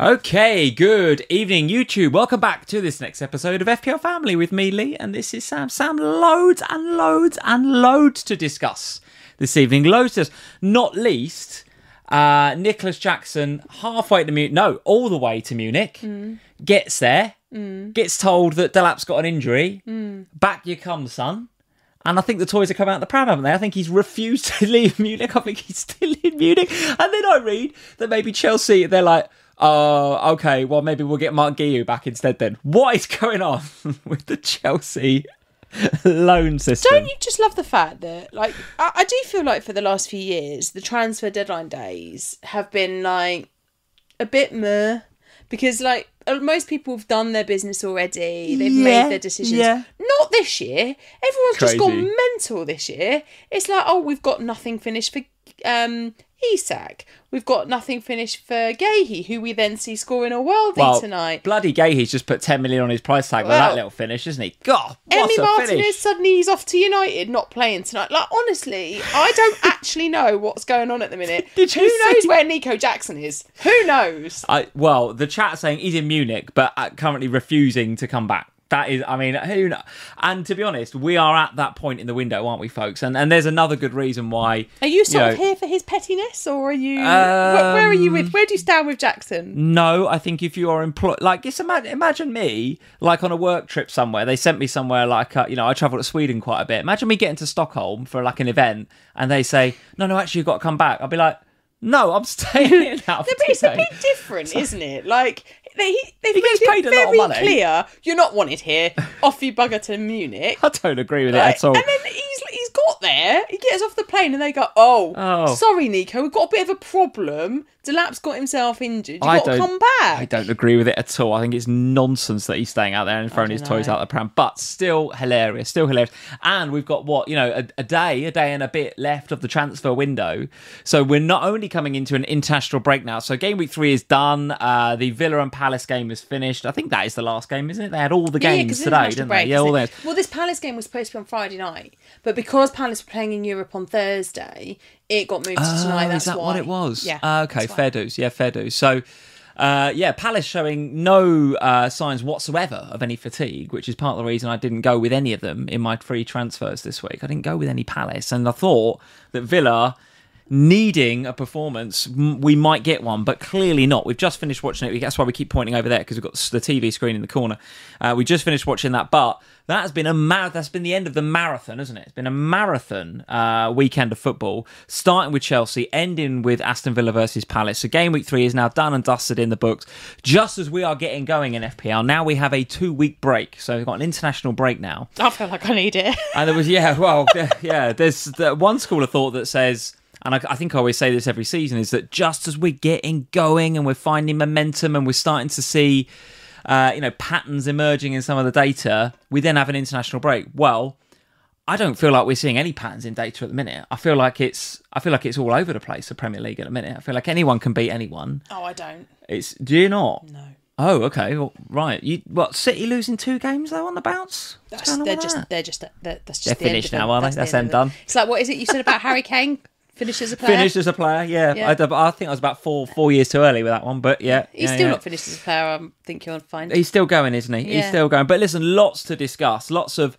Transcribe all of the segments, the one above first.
Okay, good evening, YouTube. Welcome back to this next episode of FPL Family with me, Lee, and this is Sam. Sam, loads and loads and loads to discuss this evening. Loads, not least, Nicholas Jackson halfway to Munich, no, all the way to Munich, gets there, gets told that Delap's got an injury. Back you come, son. And I think the toys have come out of the pram, haven't they? I think he's refused to leave Munich. I think he's still in Munich. And then I read that maybe Chelsea, they're like, oh, okay, well, maybe we'll get Mark Guiu back instead then. What is going on with the Chelsea loan system? Don't you just love the fact that, like, I do feel like for the last few years, the transfer deadline days have been, like, a bit meh. Because, like, most people have done their business already. They've made their decisions. Yeah. Not this year. Everyone's Crazy. just gone mental this year. It's like, oh, we've got nothing finished for Isak. We've got nothing finished for Gahey, who we then see scoring a worldie tonight. Bloody Gahey's just put 10 million on his price tag with that little finish, isn't he? God, what Emi a Martinez finish. suddenly he's off to United, not playing tonight. Like, honestly, I don't actually know what's going on at the minute. Who knows where Nico Jackson is? Who knows? Well, the chat saying he's in Munich, but currently refusing to come back. That is, I mean, who knows? And to be honest, we are at that point in the window, aren't we, folks? And there's another good reason why. Are you sort of here for his pettiness, or are you? Where are you with? Where do you stand with Jackson? No, I think if you are employed, like, just imagine me, like, on a work trip somewhere. They sent me somewhere, like, I travel to Sweden quite a bit. Imagine me getting to Stockholm for, like, an event, and they say, no, actually, you've got to come back. I'll be like, no, I'm staying in now. But it's a bit different, isn't it? Like, they've made paid it a lot of very money. clear, you're not wanted here. Off you bugger to Munich. I don't agree with it at all. And then he's got there, he gets off the plane and they go, oh, sorry, Nico, we've got a bit of a problem. Delap's got himself injured. You've got to come back. I don't agree with it at all. I think it's nonsense that he's staying out there and throwing his toys out the pram. But still hilarious, And we've got, a day and a bit left of the transfer window. So we're not only coming into an international break now. So game week 3 is done. The Villa and Palace game is finished. I think that is the last game, isn't it? They had all the games today, didn't they? Yeah, all those. Well, this Palace game was supposed to be on Friday night. But because Palace were playing in Europe on Thursday, it got moved to tonight. That's is that why. what it was? Yeah. Okay, fair dues. Yeah, fair dues. So, Palace showing no signs whatsoever of any fatigue, which is part of the reason I didn't go with any of them in my free transfers this week. I didn't go with any Palace, and I thought that Villa, needing a performance, we might get one, but clearly not. We've just finished watching it. That's why we keep pointing over there, because we've got the TV screen in the corner. We just finished watching that, but that's been that's been the end of the marathon, isn't it? It's been a marathon weekend of football, starting with Chelsea, ending with Aston Villa versus Palace. So game week 3 is now done and dusted in the books. Just as we are getting going in FPL, now we have a 2-week break. So we've got an international break now. I feel like I need it. And there was, there's one school of thought that says, and I think I always say this every season, is that just as we're getting going and we're finding momentum and we're starting to see patterns emerging in some of the data, we then have an international break. Well, I don't feel like we're seeing any patterns in data at the minute. I feel like it's all over the place, the Premier League at the minute. I feel like anyone can beat anyone. Oh, I don't. Do you not? No. Oh, okay. Well, right. City losing 2 games though on the bounce? That's just they're finished now, aren't they? That's them done. It's like, what is it you said about Harry Kane? Finished as a player? Finished as a player, yeah. I think I was about four years too early with that one, but yeah. He's still not finished as a player, I think you'll find. He's still going, isn't he? Yeah. He's still going. But listen, lots to discuss.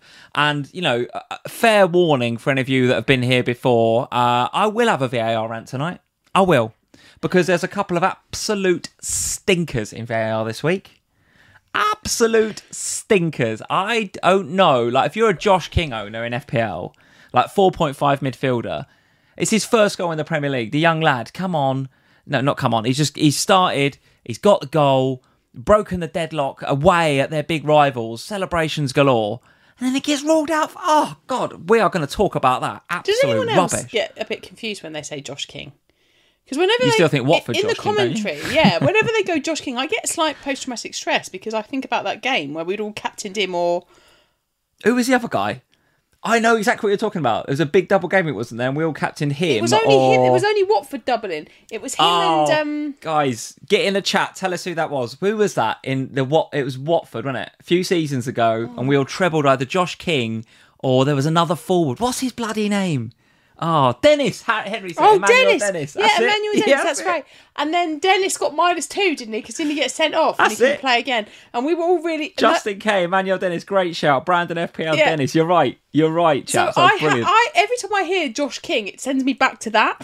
Fair warning for any of you that have been here before. I will have a VAR rant tonight. I will. Because there's a couple of absolute stinkers in VAR this week. Absolute stinkers. I don't know. Like, if you're a Josh King owner in FPL, like 4.5 midfielder, it's his first goal in the Premier League. The young lad, come on. No, not come on. He's started. He's got the goal, broken the deadlock away at their big rivals, celebrations galore. And then it gets ruled out. Oh, God, we are going to talk about that. Absolute Does anyone else rubbish. get a bit confused when they say Josh King? Because whenever you still think Watford in Josh the King, commentary, whenever they go Josh King, I get slight post-traumatic stress because I think about that game where we'd all captained him or... Who was the other guy? I know exactly what you're talking about. It was a big double game, it wasn't there? And we all captained him. It was only him. It was only Watford doubling. It was him and... Guys, get in the chat. Tell us who that was. Who was that? It was Watford, wasn't it? A few seasons ago. And we all trebled either Josh King or there was another forward. What's his bloody name? Oh, Dennis. Henry said Oh, Emmanuel Dennis. That's Yeah, it. Emmanuel Dennis. Yeah, That's it. right. And then Dennis got -2, didn't he? Because didn't he get sent off and That's he couldn't it. play again? And we were all really... Justin K, Emmanuel Dennis, great shout. Brandon FPL Yeah. Dennis, you're right. You're right, So chaps. That's brilliant. every time I hear Josh King, it sends me back to that.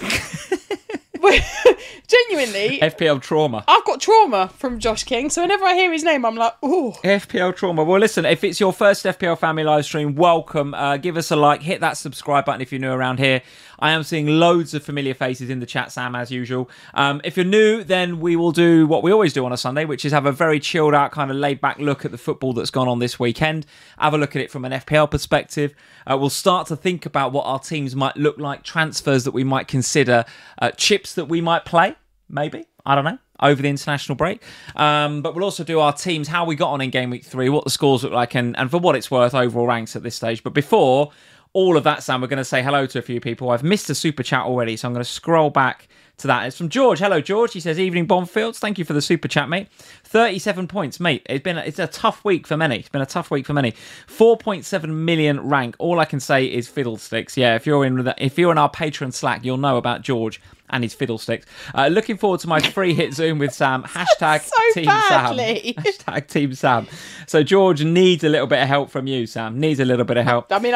Genuinely, FPL trauma. I've got trauma from Josh King, so whenever I hear his name, I'm like, ooh. FPL trauma. Well, listen, if it's your first FPL family live stream, welcome. Give us a like, hit that subscribe button if you're new around here. I am seeing loads of familiar faces in the chat, Sam, as usual. If you're new, then we will do what we always do on a Sunday, which is have a very chilled out, kind of laid back look at the football that's gone on this weekend. Have a look at it from an FPL perspective. We'll start to think about what our teams might look like, transfers that we might consider, chips that we might play, maybe. I don't know. Over the international break. But we'll also do our teams, how we got on in game week 3, what the scores look like, and for what it's worth, overall ranks at this stage. But before all of that, Sam, we're going to say hello to a few people. I've missed a super chat already, so I'm going to scroll back to that. It's from George. Hello, George. He says, evening, Bonfields. Thank you for the super chat, mate. 37 points, mate. It's a tough week for many. 4.7 million rank. All I can say is fiddlesticks. Yeah, if you're in our patron Slack, you'll know about George and his fiddlesticks. Looking forward to my free hit Zoom with Sam. Hashtag So Team badly. Sam. Hashtag Team Sam. So George needs a little bit of help from you, Sam. Needs a little bit of help. I mean,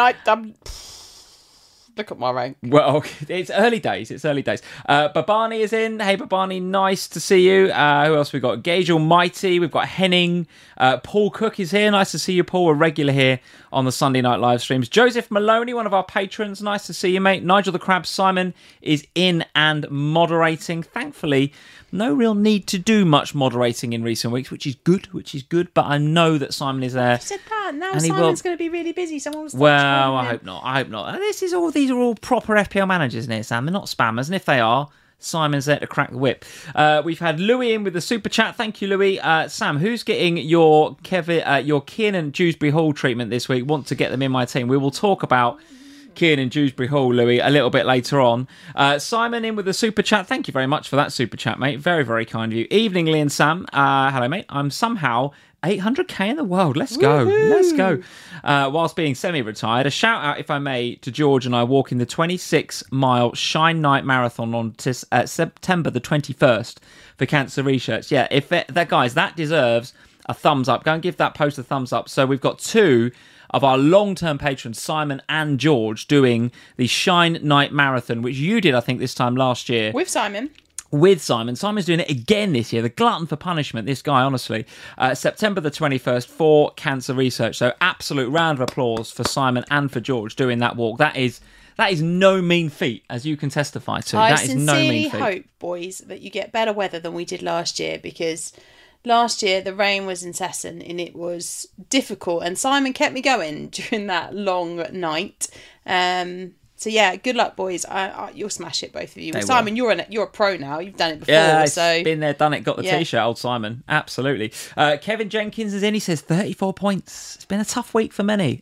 look at my rank. Well, it's early days. Babani is in. Hey, Babani, nice to see you. Who else we got? Gage Almighty. We've got Henning. Paul Cook is here. Nice to see you, Paul. A regular here on the Sunday night live streams. Joseph Maloney, one of our patrons. Nice to see you, mate. Nigel the Crab Simon is in and moderating. Thankfully, no real need to do much moderating in recent weeks, which is good. But I know that Simon is there. You said that. Now And he Simon's will- going to be really busy. Someone will start Well, trolling I him. hope not. And these are all proper FPL managers, isn't it, Sam? They're not spammers, and if they are, Simon's there to crack the whip. We've had Louis in with the super chat. Thank you, Louis. Sam, who's getting your Kiernan Dewsbury Hall treatment this week? Want to get them in my team? We will talk about Kiernan Dewsbury Hall, Louis, a little bit later on. Simon in with the super chat. Thank you very much for that super chat, mate. Very, very kind of you. Evening, Lee and Sam. Hello, mate. I'm somehow 800k in the world. Let's go. Woohoo! Let's go. Whilst being semi-retired, a shout out, if I may, to George and I walking the 26-mile Shine Night Marathon on September the 21st for Cancer Research. Yeah, guys, that deserves a thumbs up. Go and give that post a thumbs up. So we've got two of our long-term patrons, Simon and George, doing the Shine Night Marathon, which you did, I think, this time last year. With Simon. With Simon. Simon's doing it again this year. The glutton for punishment, this guy, honestly. September the 21st for Cancer Research. So absolute round of applause for Simon and for George doing that walk. That is no mean feat, as you can testify to. I That is no sincerely mean feat. hope, boys, that you get better weather than we did last year, because last year the rain was incessant and it was difficult, and Simon kept me going during that long night. So yeah, good luck, boys. You'll smash it, both of you. They Simon, you're a pro now. You've done it before. Yeah, so been there, done it, got the Yeah. T-shirt, old Simon. Absolutely. Kevin Jenkins is in. He says 34 points. It's been a tough week for many.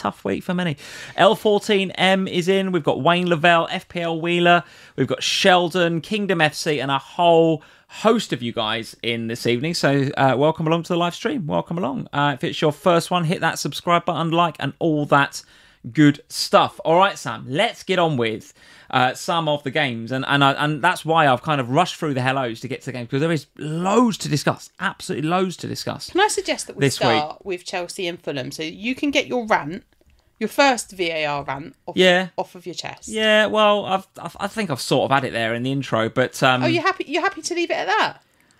L14M is in. We've got Wayne Lavelle, FPL Wheeler. We've got Sheldon, Kingdom FC, and a whole host of you guys in this evening. So welcome along to the live stream. Welcome along. If it's your first one, hit that subscribe button, like, and all that good stuff. All right, Sam, let's get on with some of the games, and that's why I've kind of rushed through the hellos to get to the game, because there is loads to discuss, absolutely loads to discuss. can I suggest that we This start with Chelsea and Fulham, so you can get your rant, your first VAR rant, off of your chest. Yeah, well, I think I've sort of had it there in the intro, but Oh, you're happy to leave it at that?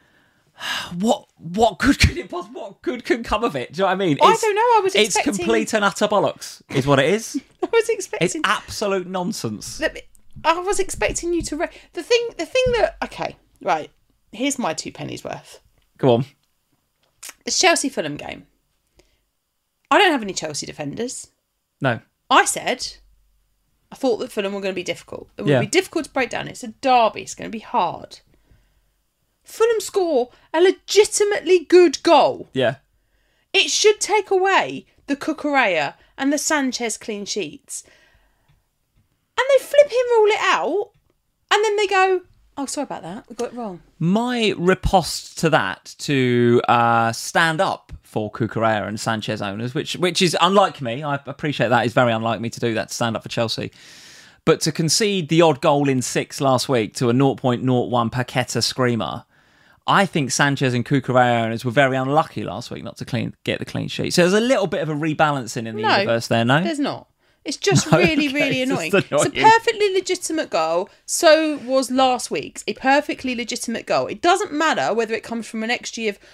what good can come of it? Do you know what I mean? I don't know. I was It's expecting... complete and utter bollocks, is what it is. I was It's expecting. absolute nonsense. I was expecting you to. The thing that. Okay, right. Here's my 2 pennies worth. Go on. It's Chelsea Fulham game. I don't have any Chelsea defenders. No. I said I thought that Fulham were going to be difficult. It would Yeah. be difficult to break down. It's a derby. It's going to be hard. Fulham score a legitimately good goal. Yeah. It should take away the Cucurella and the Sanchez clean sheets. And they flip him, rule it out, and then they go, oh, sorry about that, we got it wrong. My riposte to that, to stand up for Cucurella and Sanchez owners, which is unlike me. I appreciate that. It's very unlike me to do that, to stand up for Chelsea. But to concede the odd goal in 6 last week to a 0.01 Paqueta screamer, I think Sanchez and Cucurella owners were very unlucky last week not to get the clean sheet. So there's a little bit of a rebalancing in the universe there, no? There's not. It's just really, really annoying. It's a perfectly legitimate goal. So was last week's. A perfectly legitimate goal. It doesn't matter whether it comes from an XG of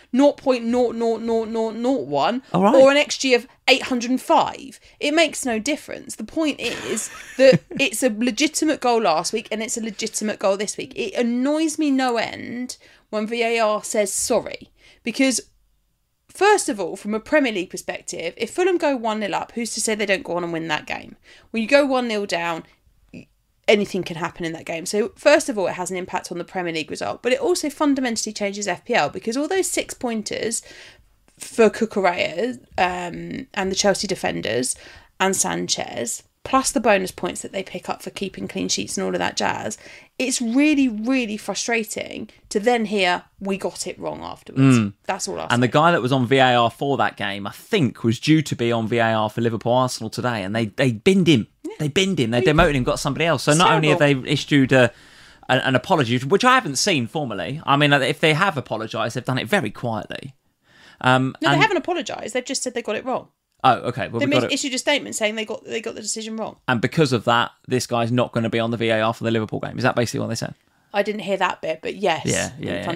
0.00001 or an XG of 805. It makes no difference. The point is that it's a legitimate goal last week and it's a legitimate goal this week. It annoys me no end when VAR says sorry. Because first of all, from a Premier League perspective, if Fulham go 1-0 up, who's to say they don't go on and win that game? When you go 1-0 down, anything can happen in that game. So first of all, it has an impact on the Premier League result, but it also fundamentally changes FPL because all those 6-pointers for Cucurella and the Chelsea defenders and Sanchez, plus the bonus points that they pick up for keeping clean sheets and all of that jazz, it's really, really frustrating to then hear we got it wrong afterwards. That's all I'll say. And the guy that was on VAR for that game, I think, was due to be on VAR for Liverpool-Arsenal today, and they binned him. Yeah. They binned him. They demoted him, got somebody else. So not only have they issued an apology, which I haven't seen formally. I mean, if they have apologised, they've done it very quietly. No, they haven't apologised. They've just said they got it wrong. Oh, okay. Well, they issued a statement saying they got the decision wrong. And because of that, this guy's not going to be on the VAR for the Liverpool game. Is that basically what they said? I didn't hear that bit, but yes. Yeah.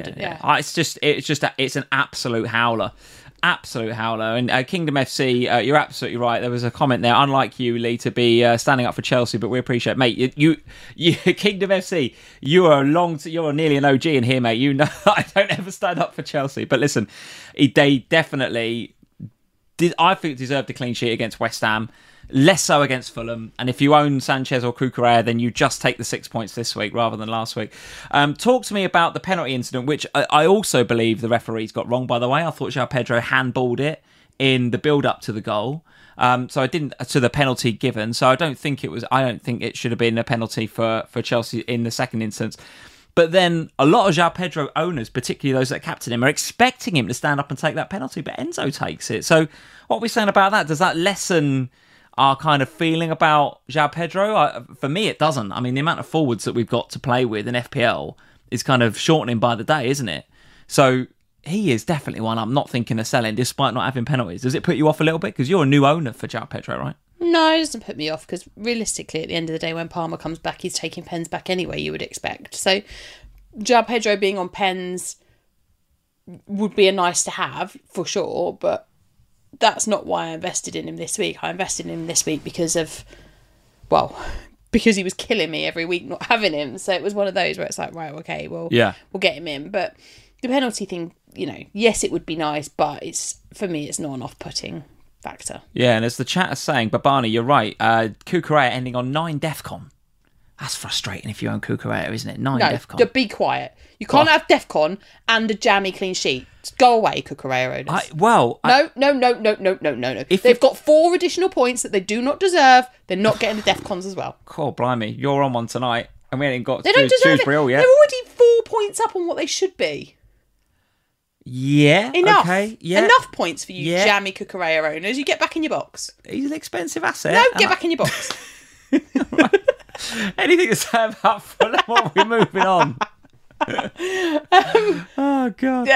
It's an absolute howler. Absolute howler. And Kingdom FC, you're absolutely right. There was a comment there, unlike you, Lee, to be standing up for Chelsea, but we appreciate, mate. You Kingdom FC, you're nearly an OG in here, mate. You know I don't ever stand up for Chelsea, but listen, they definitely I think deserved a clean sheet against West Ham, less so against Fulham. And if you own Sanchez or Cucurella, then you just take the 6 points this week rather than last week. Talk to me about the penalty incident, which I also believe the referees got wrong, by the way. I thought João Pedro handballed it in the build-up to the goal. So I didn't to the penalty given. So I don't think it should have been a penalty for Chelsea in the second instance. But then a lot of João Pedro owners, particularly those that captain him, are expecting him to stand up and take that penalty, but Enzo takes it. So what are we saying about that? Does that lessen our kind of feeling about João Pedro? For me, it doesn't. I mean, the amount of forwards that we've got to play with in FPL is kind of shortening by the day, isn't it? So he is definitely one I'm not thinking of selling, despite not having penalties. Does it put you off a little bit? Because you're a new owner for João Pedro, right? No, it doesn't put me off because realistically, at the end of the day, when Palmer comes back, he's taking pens back anyway, you would expect. So, João Pedro being on pens would be a nice to have for sure, but that's not why I invested in him this week. I invested in him this week because he was killing me every week not having him. So it was one of those where it's like, right, okay, well, we'll get him in. But the penalty thing, yes, it would be nice, but for me, it's not an off-putting factor. Yeah, and as the chat is saying, Babani, you're right. Cucurella ending on 9 DEFCON. That's frustrating if you own Cucurella, isn't it? 9 DEFCON. No, be quiet. You can't have DEFCON and a jammy clean sheet. Go away, Cucurella owners. No. If they've got 4 additional points that they do not deserve, they're not getting the DEFCONs as well. Cool, blimey. You're on one tonight, and we ain't got they don't deserve it. All yet. They're already 4 points up on what they should be. Yeah. Enough. Okay. Yeah. Enough points for you, jammy Cucurella owners. You get back in your box. He's an expensive asset. No, get back in your box. Right. Anything to say about Fulham? Or we're moving on. Oh God.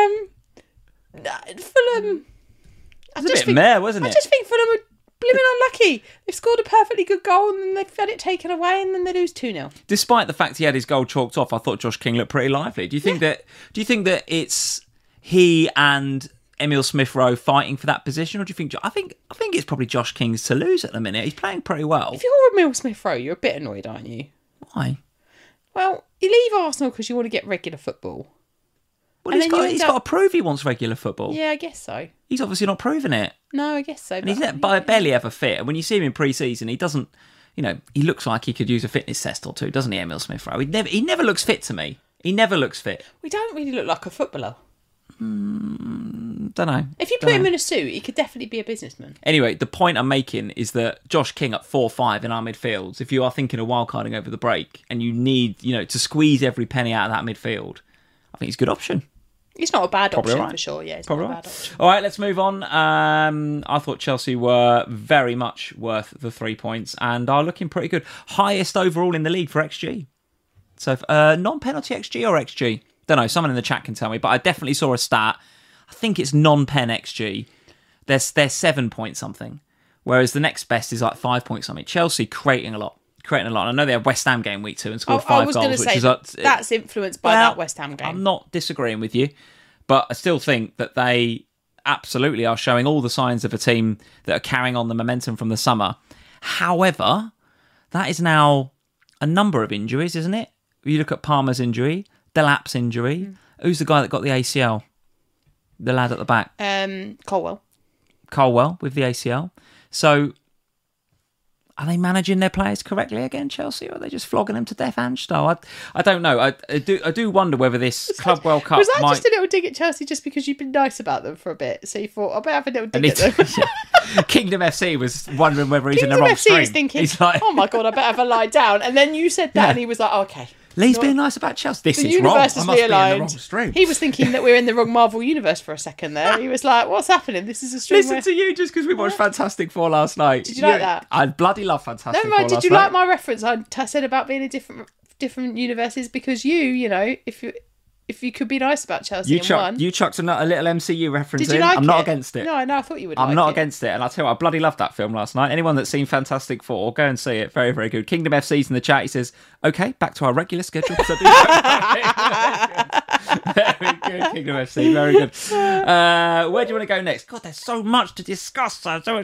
Fulham. It was a bit meh, wasn't it? I just think Fulham are blimmin' unlucky. They've scored a perfectly good goal and then they've had it taken away and then they lose 2-0. Despite the fact he had his goal chalked off, I thought Josh King looked pretty lively. Do you think that it's he and Emile Smith-Rowe fighting for that position, or do you think? I think it's probably Josh King's to lose at the minute. He's playing pretty well. If you're Emile Smith-Rowe, you're a bit annoyed, aren't you? Why? Well, you leave Arsenal because you want to get regular football. Well, he's got to prove he wants regular football. Yeah, I guess so. He's obviously not proving it. No, I guess so. And he's barely ever fit. And when you see him in pre-season, he doesn't. He looks like he could use a fitness test or two, doesn't he, Emile Smith-Rowe? He never looks fit to me. He never looks fit. We don't really look like a footballer. Don't know. If you put him in a suit, he could definitely be a businessman. Anyway, the point I'm making is that Josh King at 4-5 in our midfields, if you are thinking of wildcarding over the break and you need, to squeeze every penny out of that midfield, I think he's a good option. It's not a bad Probably option right. for sure. Yeah, it's Probably not a right. bad option. All right, let's move on. I thought Chelsea were very much worth the 3 points and are looking pretty good. Highest overall in the league for XG. So non-penalty XG or XG? Don't know. Someone in the chat can tell me. But I definitely saw a stat. I think it's non-pen XG. They're 7 point something. Whereas the next best is like 5 point something. Chelsea creating a lot. I know they had West Ham game week 2 and scored 5 I was goals. going to say that's influenced by that West Ham game. I'm not disagreeing with you, but I still think that they absolutely are showing all the signs of a team that are carrying on the momentum from the summer. However, that is now a number of injuries, isn't it? You look at Palmer's injury, Delap's injury. Who's the guy that got the ACL? The lad at the back. Colwell with the ACL. So, are they managing their players correctly again, Chelsea, or are they just flogging them to death, Ange style? I don't know. I do wonder whether this Club World Cup was that might... just a little dig at Chelsea just because you've been nice about them for a bit? So you thought, I better have a little dig at them. Kingdom FC was wondering whether he's in the wrong FC stream. was thinking, he's like, oh my God, I better have a lie down. And then you said that and he was like, okay. Lee's being nice about Chelsea. This The is wrong. I universe must is be in the realigned. wrong stream. He was thinking that we're in the wrong Marvel universe for a second there. He was like, what's happening? This is a stream Listen to you just because we watched Fantastic Four last night. Did you like that? I bloody love Fantastic Never Four mind, did last you night. like my reference? I said about being in different universes because you know, if you could be nice about Chelsea You chucked a little MCU reference Did you in. like I'm not it? against it. No, I thought you would I'm like not it. against it. And I'll tell you what, I bloody loved that film last night. Anyone that's seen Fantastic Four, go and see it. Very, very good. Kingdom FC's in the chat. He says, okay, back to our regular schedule. Very good, Kingdom FC. Very good. Where do you want to go next? God, there's so much to discuss.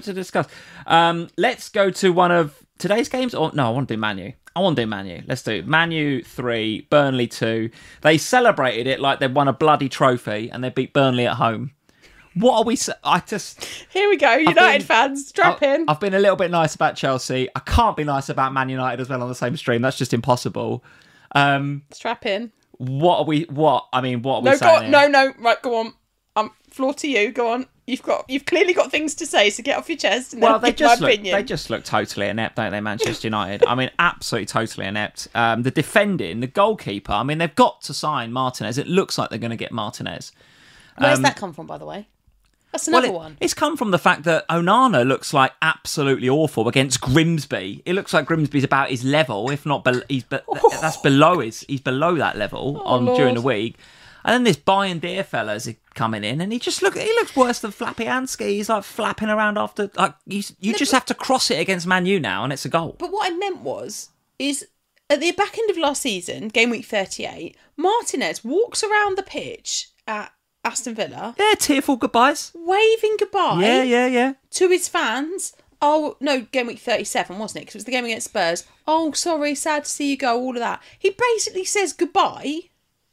Let's go to one of today's games. Or no, I want to do Man U. Let's do Man U 3, Burnley 2. They celebrated it like they'd won a bloody trophy and they beat Burnley at home. What are we... Here we go, United fans, strap in. I've been a little bit nice about Chelsea. I can't be nice about Man United as well on the same stream. That's just impossible. Strap in. What are we saying No, right, go on. Floor to you, go on. You've clearly got things to say, so get off your chest and then give my opinion. They just look totally inept, don't they, Manchester United? I mean, absolutely totally inept. The defending, the goalkeeper, I mean, they've got to sign Martinez. It looks like they're going to get Martinez. Where's that come from, by the way? That's another one. It's come from the fact that Onana looks like absolutely awful against Grimsby. It looks like Grimsby's about his level, if not that's below he's below that level during the week. And then this Bayern Deer fella's coming in, and he looks worse than Flappy Ansky. He's like flapping around after. Like you just have to cross it against Man U now, and it's a goal. But what I meant is at the back end of last season, game week 38, Martinez walks around the pitch at Aston Villa. Yeah, tearful goodbyes. Waving goodbye. Yeah. To his fans. Oh, no, game week 37, wasn't it? Because it was the game against Spurs. Oh, sorry, sad to see you go, all of that. He basically says goodbye.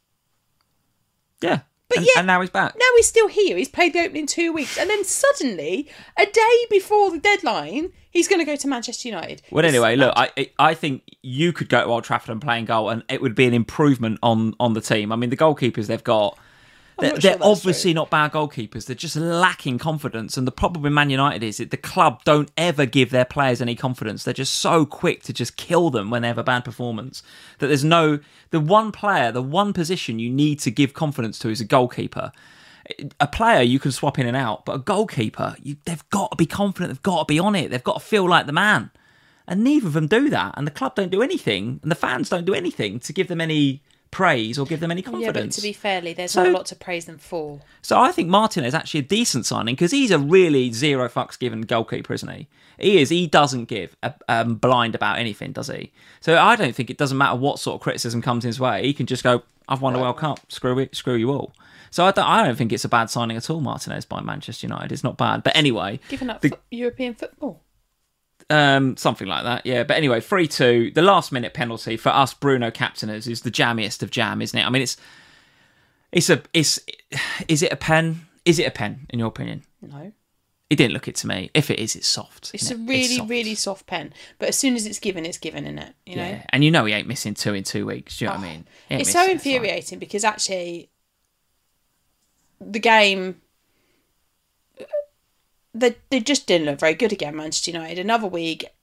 Yeah. But and now he's back. Now he's still here. He's played the opening 2 weeks. And then suddenly, a day before the deadline, he's going to go to Manchester United. Well, anyway, look, I think you could go to Old Trafford and play in goal, and it would be an improvement on the team. I mean, the goalkeepers they've got, they're obviously not bad goalkeepers. They're just lacking confidence. And the problem with Man United is that the club don't ever give their players any confidence. They're just so quick to just kill them when they have a bad performance. That there's the one player, the one position you need to give confidence to is a goalkeeper. A player you can swap in and out, but a goalkeeper, they've got to be confident. They've got to be on it. They've got to feel like the man. And neither of them do that. And the club don't do anything. And the fans don't do anything to give them any praise or give them any confidence. Yeah, but to be fairly, there's not a lot to praise them for. So I think Martinez is actually a decent signing because he's a really zero fucks given goalkeeper, isn't he? He is. He doesn't give a blind about anything, does he? So I don't think it doesn't matter what sort of criticism comes his way. He can just go, I've won a World Cup. Screw you all. So I don't think it's a bad signing at all, Martinez, by Manchester United. It's not bad. But anyway. Giving up European football. Something like that, yeah. But anyway, 3-2. The last minute penalty for us Bruno captainers is the jammiest of jam, isn't it? I mean, is it a pen? Is it a pen in your opinion? No. It didn't look it to me. If it is, it's soft. It's a really, really soft pen. But as soon as it's given, isn't it? You know? And you know he ain't missing 2 in 2 weeks. Do you know what I mean? It's so infuriating because actually the game, they just didn't look very good again, Manchester United. Another week,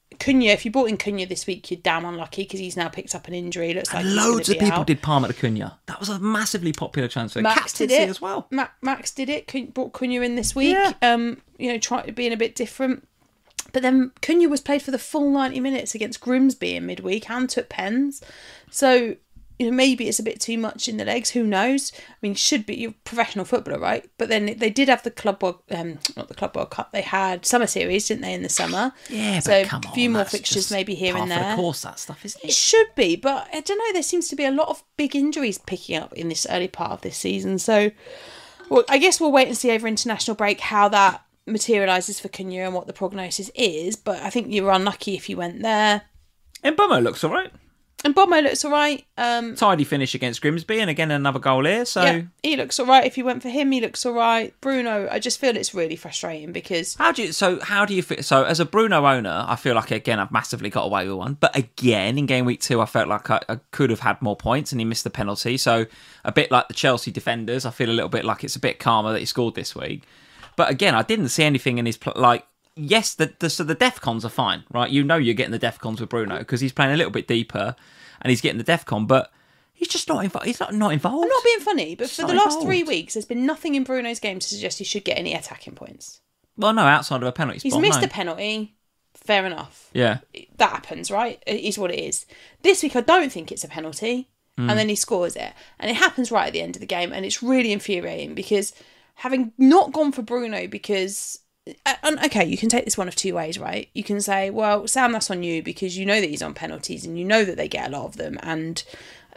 Cunha, if you bought in Cunha this week, you're damn unlucky because he's now picked up an injury. Looks like Loads of people out. did Palmer to Cunha. That was a massively popular transfer. Max did it as well. Max did it. Brought Cunha in this week. Yeah. Being a bit different. But then Cunha was played for the full 90 minutes against Grimsby in midweek and took pens. So, maybe it's a bit too much in the legs. Who knows? I mean, should be. You're a professional footballer, right? But then they did have the Club World, not the Club World Cup. They had Summer Series, didn't they, in the summer? Yeah, so but come on. A few more fixtures maybe here and there. Of course, that stuff, isn't it? It should be, but I don't know. There seems to be a lot of big injuries picking up in this early part of this season. So, well, I guess we'll wait and see over international break how that materialises for Cunha and what the prognosis is, but I think you were unlucky if you went there. And Bomo looks all right. And Bomo looks all right. Tidy finish against Grimsby, and again another goal here. So yeah, he looks all right. If you went for him, he looks all right. Bruno, I just feel it's really frustrating because how do you feel? So as a Bruno owner, I feel like again I've massively got away with one, but again in game week 2, I felt like I could have had more points, and he missed the penalty. So a bit like the Chelsea defenders, I feel a little bit like it's a bit calmer that he scored this week. But again, I didn't see anything in his yes, the DEFCONs are fine, right? You're getting the DEFCONs with Bruno because he's playing a little bit deeper and he's getting the DEFCON, but he's just not involved. He's not involved. I'm not being funny, but for the last 3 weeks, there's been nothing in Bruno's game to suggest he should get any attacking points. Well, no, outside of a penalty spot. He's missed a penalty. Fair enough. Yeah. That happens, right? It is what it is. This week, I don't think it's a penalty. And then he scores it. And it happens right at the end of the game. And it's really infuriating because having not gone for Bruno because... okay, you can take this one of two ways, right? You can say, well, Sam, that's on you because you know that he's on penalties and you know that they get a lot of them and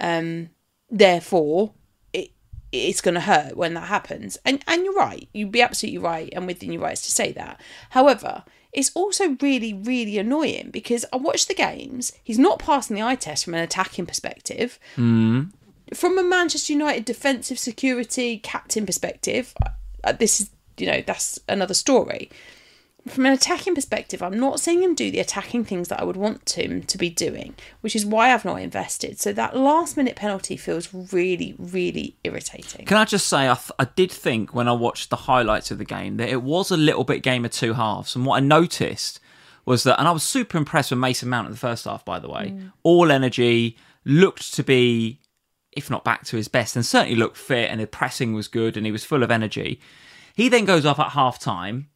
therefore it's going to hurt when that happens. And you're right. You'd be absolutely right and within your rights to say that. However, it's also really, really annoying because I watch the games. He's not passing the eye test from an attacking perspective. From a Manchester United defensive security captain perspective, this is, that's another story. From an attacking perspective, I'm not seeing him do the attacking things that I would want him to be doing, which is why I've not invested. So that last-minute penalty feels really, really irritating. Can I just say, I did think when I watched the highlights of the game that it was a little bit game of two halves. And what I noticed was that, and I was super impressed with Mason Mount in the first half, by the way, all energy, looked to be, if not back to his best, and certainly looked fit, and the pressing was good, and he was full of energy. He then goes off at half-time.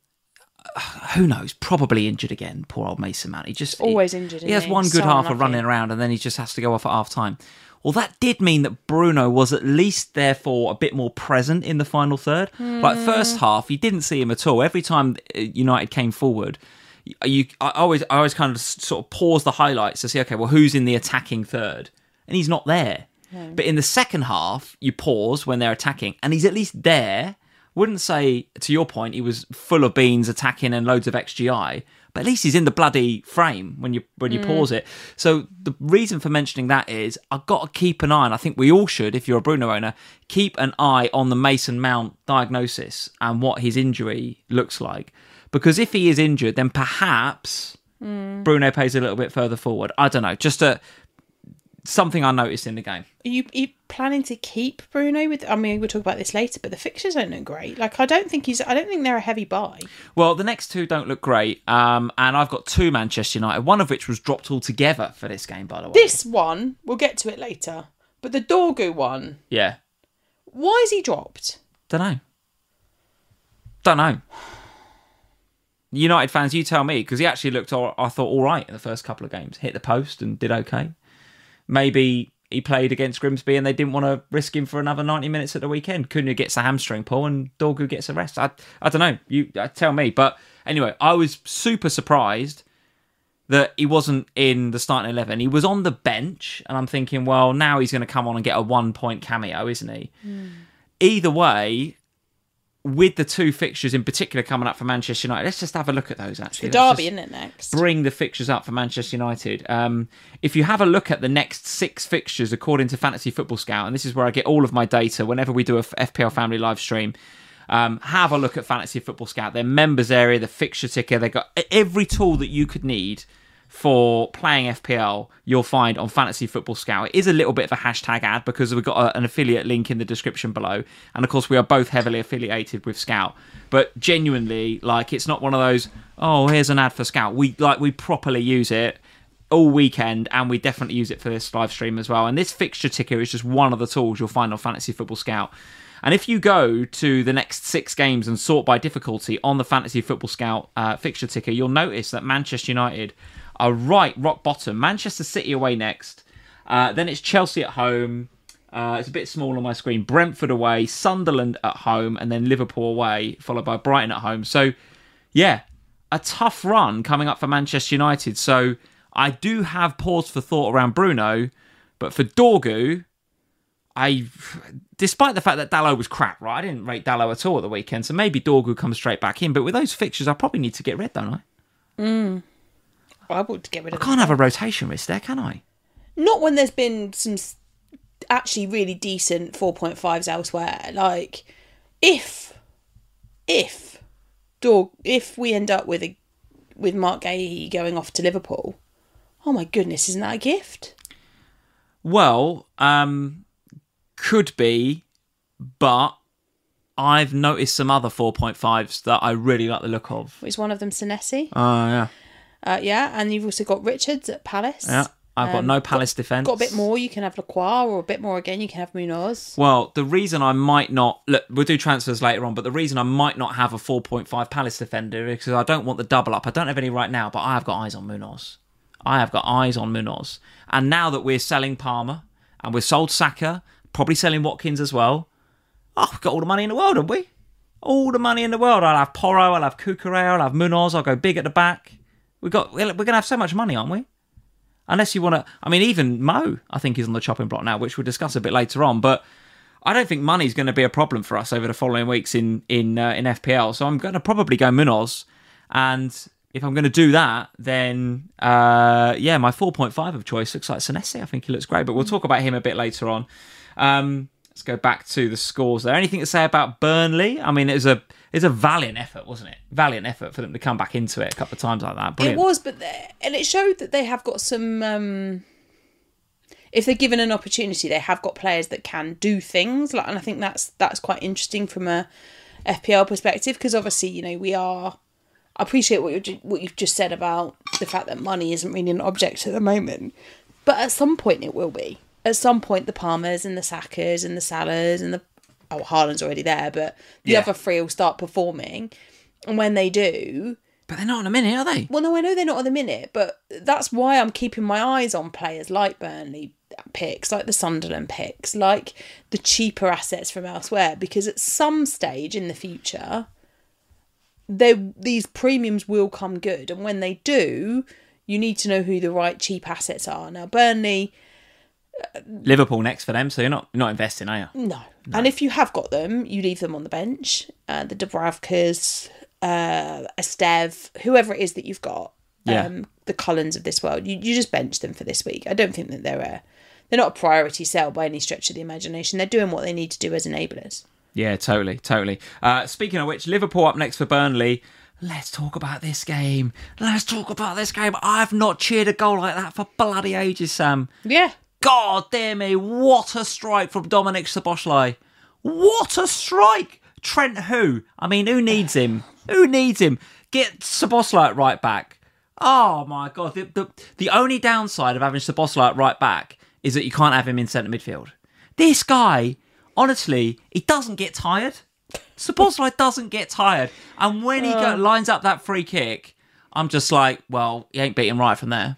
Who knows? Probably injured again. Poor old Mason Mount. Always injured. He has one good half of running around, and then he just has to go off at half-time. Well, that did mean that Bruno was at least, therefore, a bit more present in the final third. Like, first half, you didn't see him at all. Every time United came forward, I always kind of sort of pause the highlights to see, okay, well, who's in the attacking third? And he's not there. No. But in the second half, you pause when they're attacking, and he's at least there. Wouldn't say, to your point, he was full of beans attacking and loads of XGI, but at least he's in the bloody frame when you pause it. So the reason for mentioning that is I've got to keep an eye, and I think we all should, if you're a Bruno owner, keep an eye on the Mason Mount diagnosis and what his injury looks like. Because if he is injured, then perhaps Bruno plays a little bit further forward. I don't know, just something I noticed in the game. Are you planning to keep Bruno with? I mean, we'll talk about this later, but the fixtures don't look great. Like, I don't think they're a heavy buy. Well, the next two don't look great, and I've got two Manchester United, one of which was dropped altogether for this game, by the way. This one, we'll get to it later, but the Dorgu one, yeah. Why is he dropped? Don't know. United fans, you tell me, because he actually looked, I thought, all right in the first couple of games. Hit the post and did okay. Maybe he played against Grimsby and they didn't want to risk him for another 90 minutes at the weekend. Cunha gets a hamstring pull and Dorgu gets a rest. I don't know. You tell me. But anyway, I was super surprised that he wasn't in the starting 11. He was on the bench and I'm thinking, well, now he's going to come on and get a 1-point cameo, isn't he? Either way, with the two fixtures in particular coming up for Manchester United, let's just have a look at those, actually. It's the derby, isn't it, next? Bring the fixtures up for Manchester United. If you have a look at the next 6 fixtures according to Fantasy Football Scout, and this is where I get all of my data whenever we do a FPL Family live stream, have a look at Fantasy Football Scout, their members area, the fixture ticker. They've got every tool that you could need for playing FPL, you'll find on Fantasy Football Scout. It is a little bit of a hashtag ad because we've got an affiliate link in the description below. And of course, we are both heavily affiliated with Scout. But genuinely, like, it's not one of those, oh, here's an ad for Scout. We properly use it all weekend, and we definitely use it for this live stream as well. And this fixture ticker is just one of the tools you'll find on Fantasy Football Scout. And if you go to the next 6 games and sort by difficulty on the Fantasy Football Scout fixture ticker, you'll notice that Manchester United are right rock bottom. Manchester City away next. Then it's Chelsea at home. It's a bit small on my screen. Brentford away, Sunderland at home, and then Liverpool away, followed by Brighton at home. So, yeah, a tough run coming up for Manchester United. So I do have pause for thought around Bruno, but for Dorgu, despite the fact that Dalot was crap, right? I didn't rate Dalot at all at the weekend, so maybe Dorgu comes straight back in. But with those fixtures, I probably need to get rid, don't I? I want to get rid of I can't have a rotation risk there, can I? Not when there's been some actually really decent 4.5s elsewhere. Like, if we end up with Mark Gahey going off to Liverpool, oh my goodness, isn't that a gift? Well, could be, but I've noticed some other 4.5s that I really like the look of. Is one of them Senesi? Oh, yeah. Yeah, and you've also got Richards at Palace. Yeah, I've got no Palace defence. Got a bit more, you can have Lacroix, or a bit more again, you can have Munoz. Well, the reason I might not... Look, we'll do transfers later on, but the reason I might not have a 4.5 Palace defender is because I don't want the double up. I don't have any right now, but I have got eyes on Munoz. And now that we're selling Palmer, and we've sold Saka, probably selling Watkins as well, we've got all the money in the world, haven't we? All the money in the world. I'll have Porro, I'll have Cucurella, I'll have Munoz, I'll go big at the back. We're going to have so much money, aren't we? Unless you want to... I mean, even Mo, I think, is on the chopping block now, which we'll discuss a bit later on. But I don't think money's going to be a problem for us over the following weeks in FPL. So I'm going to probably go Munoz. And if I'm going to do that, then, my 4.5 of choice looks like Senesi. I think he looks great. But we'll talk about him a bit later on. Let's go back to the scores there. Anything to say about Burnley? I mean, it was a valiant effort, wasn't it? Valiant effort for them to come back into it a couple of times like that. Brilliant. It was, and it showed that they have got some... if they're given an opportunity, they have got players that can do things. And I think that's quite interesting from a FPL perspective, because obviously, I appreciate what you've just said about the fact that money isn't really an object at the moment. But at some point it will be. At some point, the Palmers and the Sakas and the Salahs and Haaland's already there, but the other three will start performing. And when they do... But they're not in a minute, are they? Well, no, I know they're not at the minute, but that's why I'm keeping my eyes on players like Burnley picks, like the Sunderland picks, like the cheaper assets from elsewhere, because at some stage in the future, these premiums will come good. And when they do, you need to know who the right cheap assets are. Now, Burnley... Liverpool next for them, so you're not investing, are you? No. And if you have got them, you leave them on the bench. The Dubravkas, Estev, whoever it is that you've got, the Cullens of this world, you just bench them for this week. I don't think that they're not a priority sell by any stretch of the imagination. They're doing what they need to do as enablers. Yeah, totally. Speaking of which, Liverpool up next for Burnley. Let's talk about this game. I've not cheered a goal like that for bloody ages, Sam. Yeah. God dear me, what a strike from Dominic Szoboszlai. What a strike! Trent who? I mean, who needs him? Get Szoboszlai at right back. Oh my God. The only downside of having Szoboszlai at right back is that you can't have him in centre midfield. This guy, honestly, he doesn't get tired. Szoboszlai doesn't get tired. And when he lines up that free kick, I'm just like, well, he ain't beating right from there.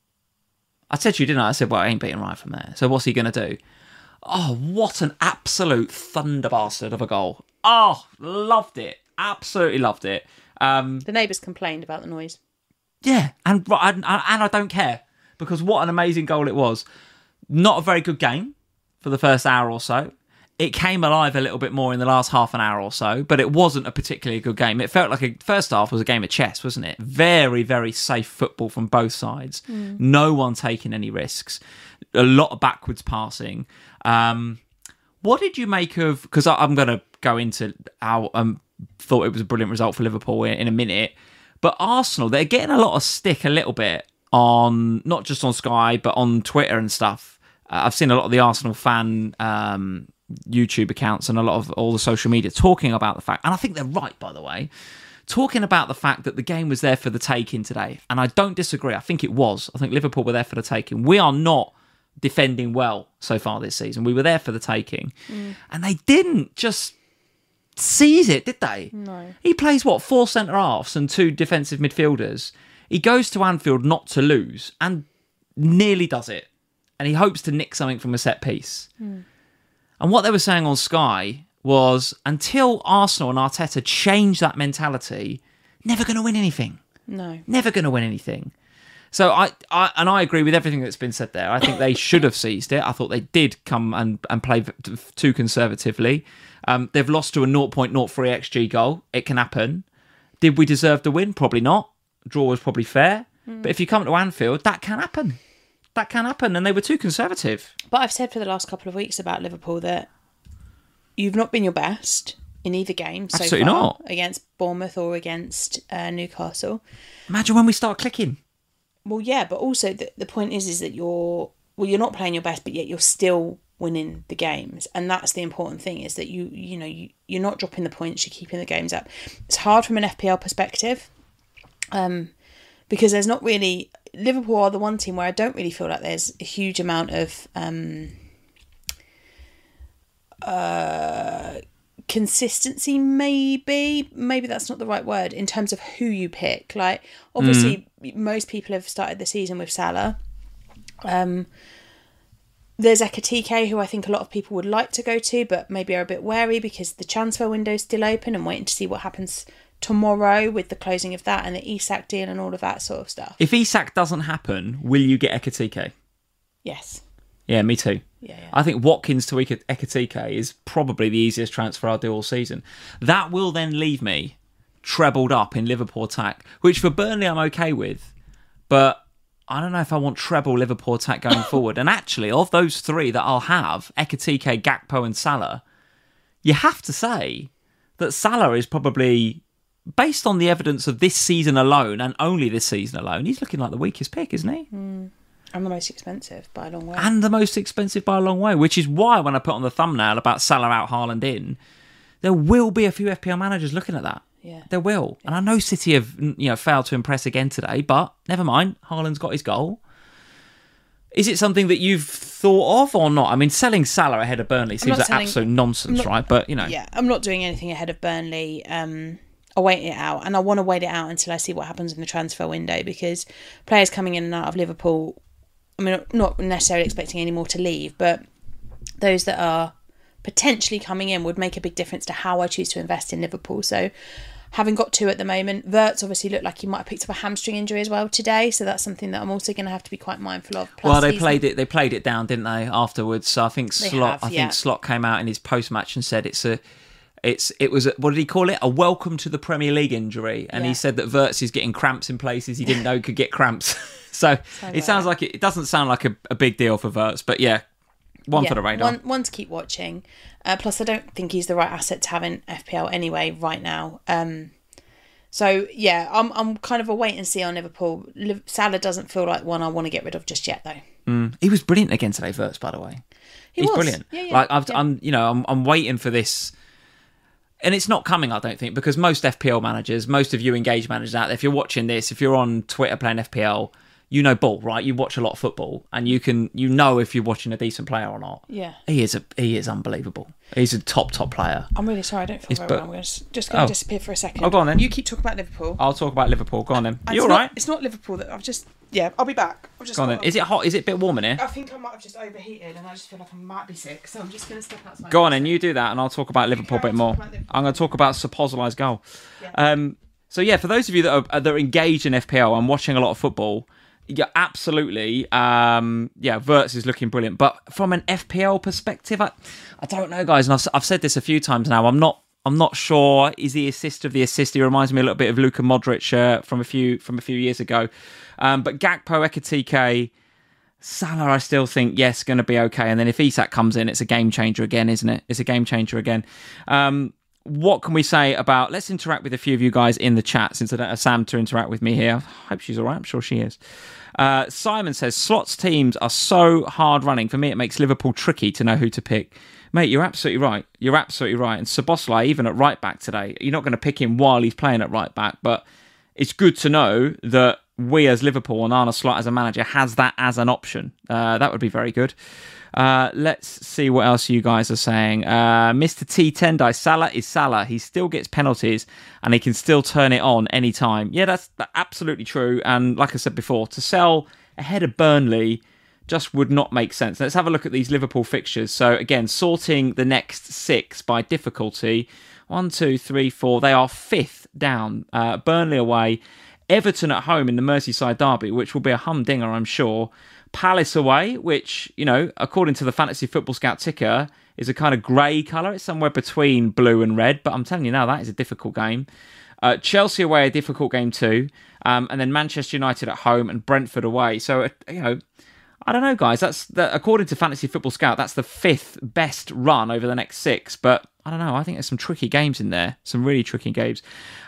I said to you, didn't I? I said, well, I ain't beating right from there. So what's he going to do? Oh, what an absolute thunder bastard of a goal. Oh, loved it. Absolutely loved it. The neighbours complained about the noise. Yeah, and I don't care, because what an amazing goal it was. Not a very good game for the first hour or so. It came alive a little bit more in the last half an hour or so, but it wasn't a particularly good game. It felt like first half was a game of chess, wasn't it? Very, very safe football from both sides. No one taking any risks. A lot of backwards passing. What did you make of... Because I'm going to go into how thought it was a brilliant result for Liverpool in a minute. But Arsenal, they're getting a lot of stick a little bit on, not just on Sky, but on Twitter and stuff. I've seen a lot of the Arsenal fan YouTube accounts and a lot of all the social media talking about the fact, and I think they're right, by the way, talking about the fact that the game was there for the taking today. And I don't disagree. I think it was. I think Liverpool were there for the taking. We are not defending well so far this season. We were there for the taking. And they didn't just seize it, did they? No. He plays, 4 centre-halves and 2 defensive midfielders. He goes to Anfield not to lose and nearly does it. And he hopes to nick something from a set piece. And what they were saying on Sky was, until Arsenal and Arteta change that mentality, never going to win anything. No. Never going to win anything. So I agree with everything that's been said there. I think they should have seized it. I thought they did come and play too conservatively. They've lost to a 0.03 XG goal. It can happen. Did we deserve the win? Probably not. Draw was probably fair. But if you come to Anfield, that can happen. That can happen. And they were too conservative. But I've said for the last couple of weeks about Liverpool that you've not been your best in either game so Absolutely far not. against Bournemouth or against Newcastle. Imagine when we start clicking. Well, yeah, but also the point is that you're not playing your best, but yet you're still winning the games, and that's the important thing, is that you're not dropping the points, you're keeping the games up. It's hard from an FPL perspective, because there's not really, Liverpool are the one team where I don't really feel like there's a huge amount of consistency, maybe that's not the right word, in terms of who you pick. Like, obviously most people have started the season with Salah. There's Ekitike, who I think a lot of people would like to go to, but maybe are a bit wary because the transfer window is still open and waiting to see what happens tomorrow with the closing of that and the Isak deal and all of that sort of stuff. If Isak doesn't happen, will you get Ekitike? Yes. Yeah, me too. Yeah. I think Watkins to Ekitike is probably the easiest transfer I'll do all season. That will then leave me trebled up in Liverpool attack, which for Burnley I'm okay with, but I don't know if I want treble Liverpool attack going forward. And actually, of those 3 that I'll have, Ekitike, Gakpo and Salah, you have to say that Salah is probably, based on the evidence of this season alone, and only this season alone, he's looking like the weakest pick, isn't he? And the most expensive by a long way. And the most expensive by a long way, which is why when I put on the thumbnail about Salah out, Haaland in, there will be a few FPL managers looking at that. Yeah. There will. And I know City have failed to impress again today, but never mind. Haaland's got his goal. Is it something that you've thought of or not? I mean, selling Salah ahead of Burnley seems like absolute nonsense, right? But, Yeah, I'm not doing anything ahead of Burnley. I'll wait it out, and I want to wait it out until I see what happens in the transfer window, because players coming in and out of Liverpool, I mean, not necessarily expecting any more to leave, but those that are potentially coming in would make a big difference to how I choose to invest in Liverpool. So having got 2 at the moment, Wirtz obviously looked like he might have picked up a hamstring injury as well today, so that's something that I'm also going to have to be quite mindful of. Plus, well, they played it down, didn't they, afterwards? So I think Slot came out in his post-match and said it was what did he call it? A welcome to the Premier League injury, and he said that Wirtz is getting cramps in places he didn't know could get cramps. So it sounds like it doesn't sound like a big deal for Wirtz, but yeah. One for the radar. One to keep watching. Plus, I don't think he's the right asset to have in FPL anyway right now. So yeah, I'm kind of a wait and see on Liverpool. Salah doesn't feel like one I want to get rid of just yet, though. He was brilliant again today, Wirtz, by the way. He's brilliant. Yeah. Like I'm waiting for this, and it's not coming, I don't think, because most FPL managers, most of you engaged managers out there, if you're watching this, if you're on Twitter playing FPL, you know ball, right? You watch a lot of football, and you know if you're watching a decent player or not. Yeah, he is unbelievable. He's a top player. I'm really sorry, I don't feel very well. I'm just going to disappear for a second. Oh, go on then. You keep talking about Liverpool. I'll talk about Liverpool. Go on then. You all right? It's not Liverpool that I've just. Yeah, I'll be back. Go on then. Is it hot? Is it a bit warm in here? I think I might have just overheated, and I just feel like I might be sick, so I'm just going to step outside. Go on then. You do that, and I'll talk about Liverpool a bit more. I'm going to talk about Szoboszlai's goal. Yeah. So yeah, for those of you that are engaged in FPL and watching a lot of football. Yeah, absolutely. Wirtz is looking brilliant. But from an FPL perspective, I don't know, guys. And I've said this a few times now. I'm not sure. Is the assist of the assist? He reminds me a little bit of Luka Modric from a few years ago. But Gakpo, Ekitike, Salah, I still think yes, going to be okay. And then if Isak comes in, it's a game changer again, isn't it? It's a game changer again. what can we say about... Let's interact with a few of you guys in the chat, since I don't have Sam to interact with me here. I hope she's all right. I'm sure she is. Simon says, Slot's teams are so hard running. For me, it makes Liverpool tricky to know who to pick. Mate, you're absolutely right. You're absolutely right. And Szoboszlai, even at right back today, you're not going to pick him while he's playing at right back, but it's good to know that we as Liverpool and Arne Slot as a manager has that as an option. That would be very good. Let's see what else you guys are saying. Mr. T Tendai, Salah is Salah. He still gets penalties and he can still turn it on anytime. Yeah, that's absolutely true. And like I said before, to sell ahead of Burnley just would not make sense. Let's have a look at these Liverpool fixtures. So again, sorting the next 6 by difficulty. 1, 2, 3, 4. They are 5th down. Burnley away. Everton at home in the Merseyside derby, which will be a humdinger, I'm sure. Palace away, which, you know, according to the Fantasy Football Scout ticker, is a kind of grey colour. It's somewhere between blue and red, but I'm telling you now, that is a difficult game. Chelsea away, a difficult game too. And then Manchester United at home and Brentford away. So, you know, I don't know, guys. That's according to Fantasy Football Scout, that's the 5th best run over the next 6. But I don't know. I think there's some tricky games in there. Some really tricky games.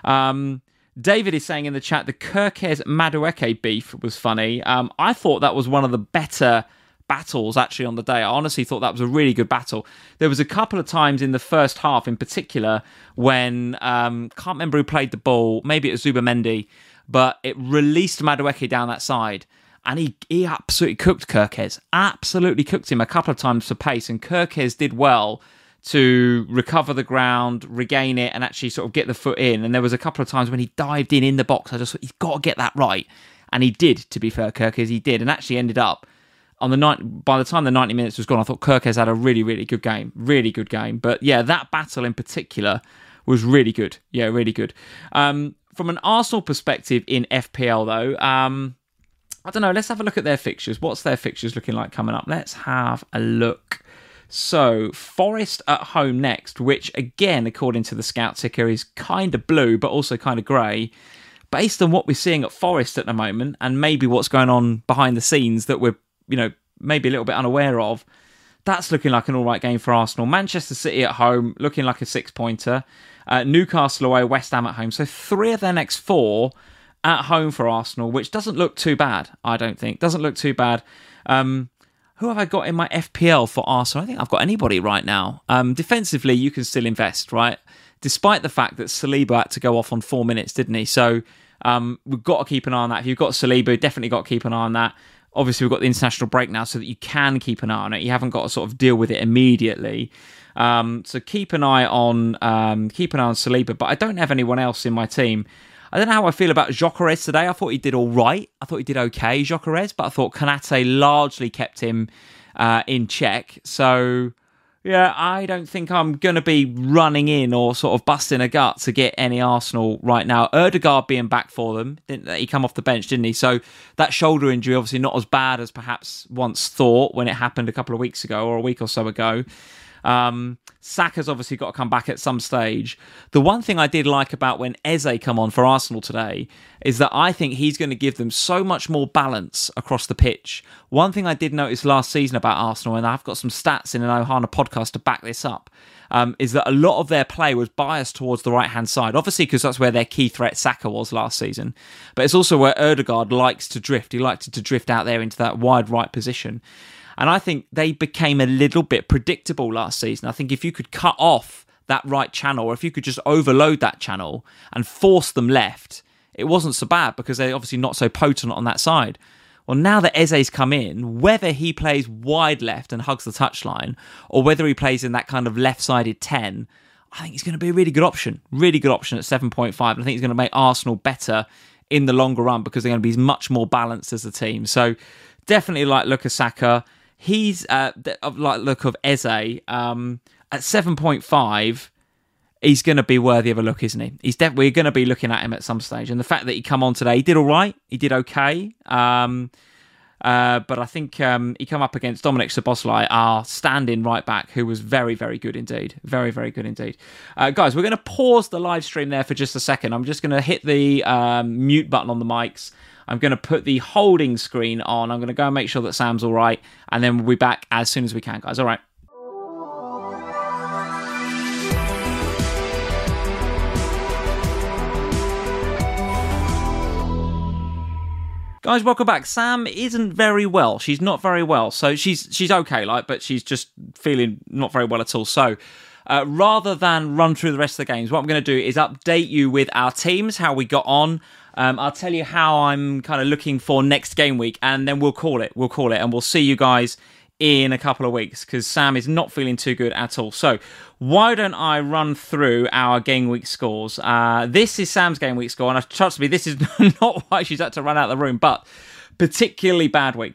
David is saying in the chat, the Kerkez Madueke beef was funny. I thought that was one of the better battles actually on the day. I honestly thought that was a really good battle. There was a couple of times in the first half in particular when, can't remember who played the ball, maybe it was Zubamendi, but it released Madueke down that side. And he absolutely cooked Kerkez. Absolutely cooked him a couple of times for pace. And Kerkez did well to recover the ground, regain it, and actually sort of get the foot in. And there was a couple of times when he dived in the box. I just thought, he's got to get that right. And he did, to be fair, Kerkez, he did. And actually ended up, on the night, by the time the 90 minutes was gone, I thought Kerkez had a really, really good game. Really good game. But yeah, that battle in particular was really good. Yeah, really good. From an Arsenal perspective in FPL, though, I don't know. Let's have a look at their fixtures. What's their fixtures looking like coming up? Let's have a look. So, Forest at home next, which again, according to the Scout ticker, is kind of blue, but also kind of grey. Based on what we're seeing at Forest at the moment, and maybe what's going on behind the scenes that we're, you know, maybe a little bit unaware of, that's looking like an all right game for Arsenal. Manchester City at home, looking like a 6-pointer. Newcastle away, West Ham at home. So 3 of their next 4 at home for Arsenal, which doesn't look too bad, I don't think. Doesn't look too bad. Who have I got in my FPL for Arsenal? I think I've got anybody right now. Defensively, you can still invest, right? Despite the fact that Saliba had to go off on 4 minutes, didn't he? So we've got to keep an eye on that. If you've got Saliba, definitely got to keep an eye on that. Obviously, we've got the international break now so that you can keep an eye on it. You haven't got to sort of deal with it immediately. So keep an eye on Saliba. But I don't have anyone else in my team. I don't know how I feel about Gyökeres today. I thought he did all right. I thought he did okay, Gyökeres, but I thought Konate largely kept him in check. So, yeah, I don't think I'm going to be running in or sort of busting a gut to get any Arsenal right now. Ødegaard being back for them. He come off the bench, didn't he? So that shoulder injury, obviously not as bad as perhaps once thought when it happened a couple of weeks ago or a week or so ago. Saka's obviously got to come back at some stage. The one thing I did like about when Eze come on for Arsenal today is that I think he's going to give them so much more balance across the pitch. One thing I did notice last season about Arsenal, and I've got some stats in an Ohana podcast to back this up, is that a lot of their play was biased towards the right-hand side. Obviously, because that's where their key threat Saka was last season. But it's also where Ødegaard likes to drift. He likes to drift out there into that wide right position. And I think they became a little bit predictable last season. I think if you could cut off that right channel, or if you could just overload that channel and force them left, it wasn't so bad because they're obviously not so potent on that side. Well, now that Eze's come in, whether he plays wide left and hugs the touchline, or whether he plays in that kind of left-sided 10, I think he's going to be a really good option. Really good option at 7.5. And I think he's going to make Arsenal better in the longer run because they're going to be much more balanced as a team. So definitely like Lucas Saka. He's like look of Eze at 7.5. He's going to be worthy of a look, isn't he? We're going to be looking at him at some stage. And the fact that he come on today, he did all right. He did okay. But I think he come up against Dominic Szoboszlai, our stand-in right back, who was very, very good indeed. Very, very good indeed. Guys, we're going to pause the live stream there for just a second. I'm just going to hit the mute button on the mics. I'm going to put the holding screen on. I'm going to go and make sure that Sam's all right. And then we'll be back as soon as we can, guys. All right. Guys, welcome back. Sam isn't very well. She's not very well. So she's okay, but she's just feeling not very well at all. So rather than run through the rest of the games, what I'm going to do is update you with our teams, how we got on. I'll tell you how I'm kind of looking for next game week, and then we'll call it, and we'll see you guys in a couple of weeks, because Sam is not feeling too good at all. So why don't I run through our game week scores? This is Sam's game week score, and trust me, this is not why she's had to run out of the room, but particularly bad week.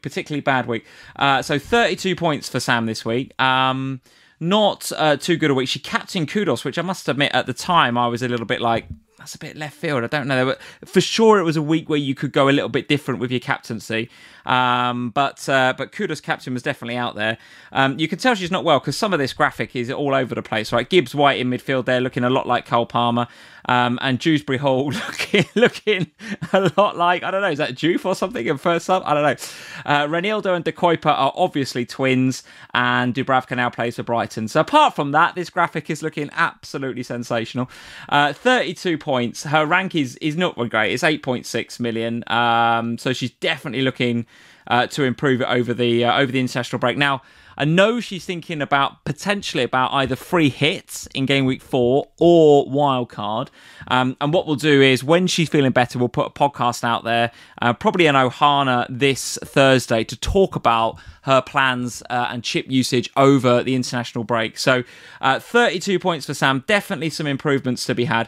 So 32 points for Sam this week. Not too good a week. She captained Kudos, which I must admit at the time I was a little bit like, that's a bit left field. I don't know. But for sure it was a week where you could go a little bit different with your captaincy. But Kudos' captain was definitely out there. You can tell she's not well because some of this graphic is all over the place, right? Gibbs White in midfield there looking a lot like Cole Palmer. And Dewsbury Hall looking a lot like, I don't know, is that Juve or something in first sub? I don't know. Renildo and De Kuyper are obviously twins, and Dubravka now plays for Brighton. So apart from that, this graphic is looking absolutely sensational. 32 points. Her rank is not great. It's 8.6 million. So she's definitely looking to improve it over the international break. Now, I know she's thinking potentially about either free hits in game week 4 or wildcard. And what we'll do is when she's feeling better, we'll put a podcast out there, probably an Ohana this Thursday, to talk about her plans and chip usage over the international break. So 32 points for Sam. Definitely some improvements to be had.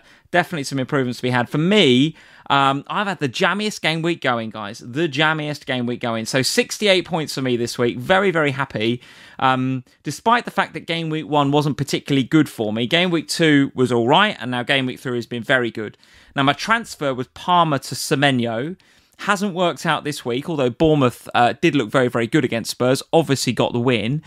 For me, I've had the jammiest game week going, guys. So 68 points for me this week. Very, very happy. Despite the fact that game week 1 wasn't particularly good for me. Game week 2 was all right, and now game week 3 has been very good. Now, my transfer was Palmer to Semenyo. Hasn't worked out this week, although Bournemouth did look very, very good against Spurs. Obviously got the win.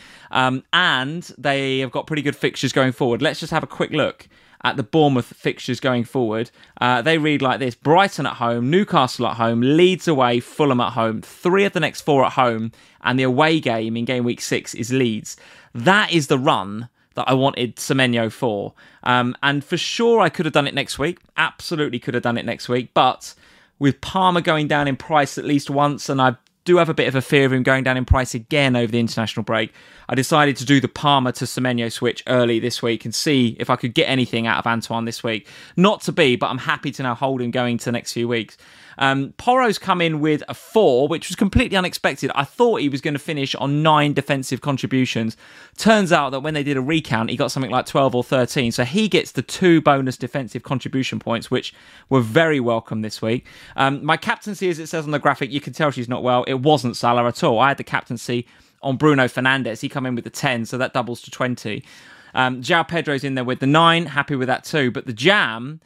And they have got pretty good fixtures going forward. Let's just have a quick look at the Bournemouth fixtures going forward. They read like this: Brighton at home, Newcastle at home, Leeds away, Fulham at home, 3 of the next 4 at home, and the away game in game week 6 is Leeds. That is the run that I wanted Semenyo for. And for sure I could have done it next week. Absolutely could have done it next week. But with Palmer going down in price at least once, and I do have a bit of a fear of him going down in price again over the international break, I decided to do the Palmer to Semenyo switch early this week and see if I could get anything out of Antoine this week. Not to be, but I'm happy to now hold him going to the next few weeks. Porro's come in with a 4, which was completely unexpected. I thought he was going to finish on 9 defensive contributions. Turns out that when they did a recount, he got something like 12 or 13. So he gets the 2 bonus defensive contribution points, which were very welcome this week. My captaincy, as it says on the graphic, you can tell she's not well. It wasn't Salah at all. I had the captaincy on Bruno Fernandes. He come in with the 10, so that doubles to 20. João Pedro's in there with the 9. Happy with that too. But the jam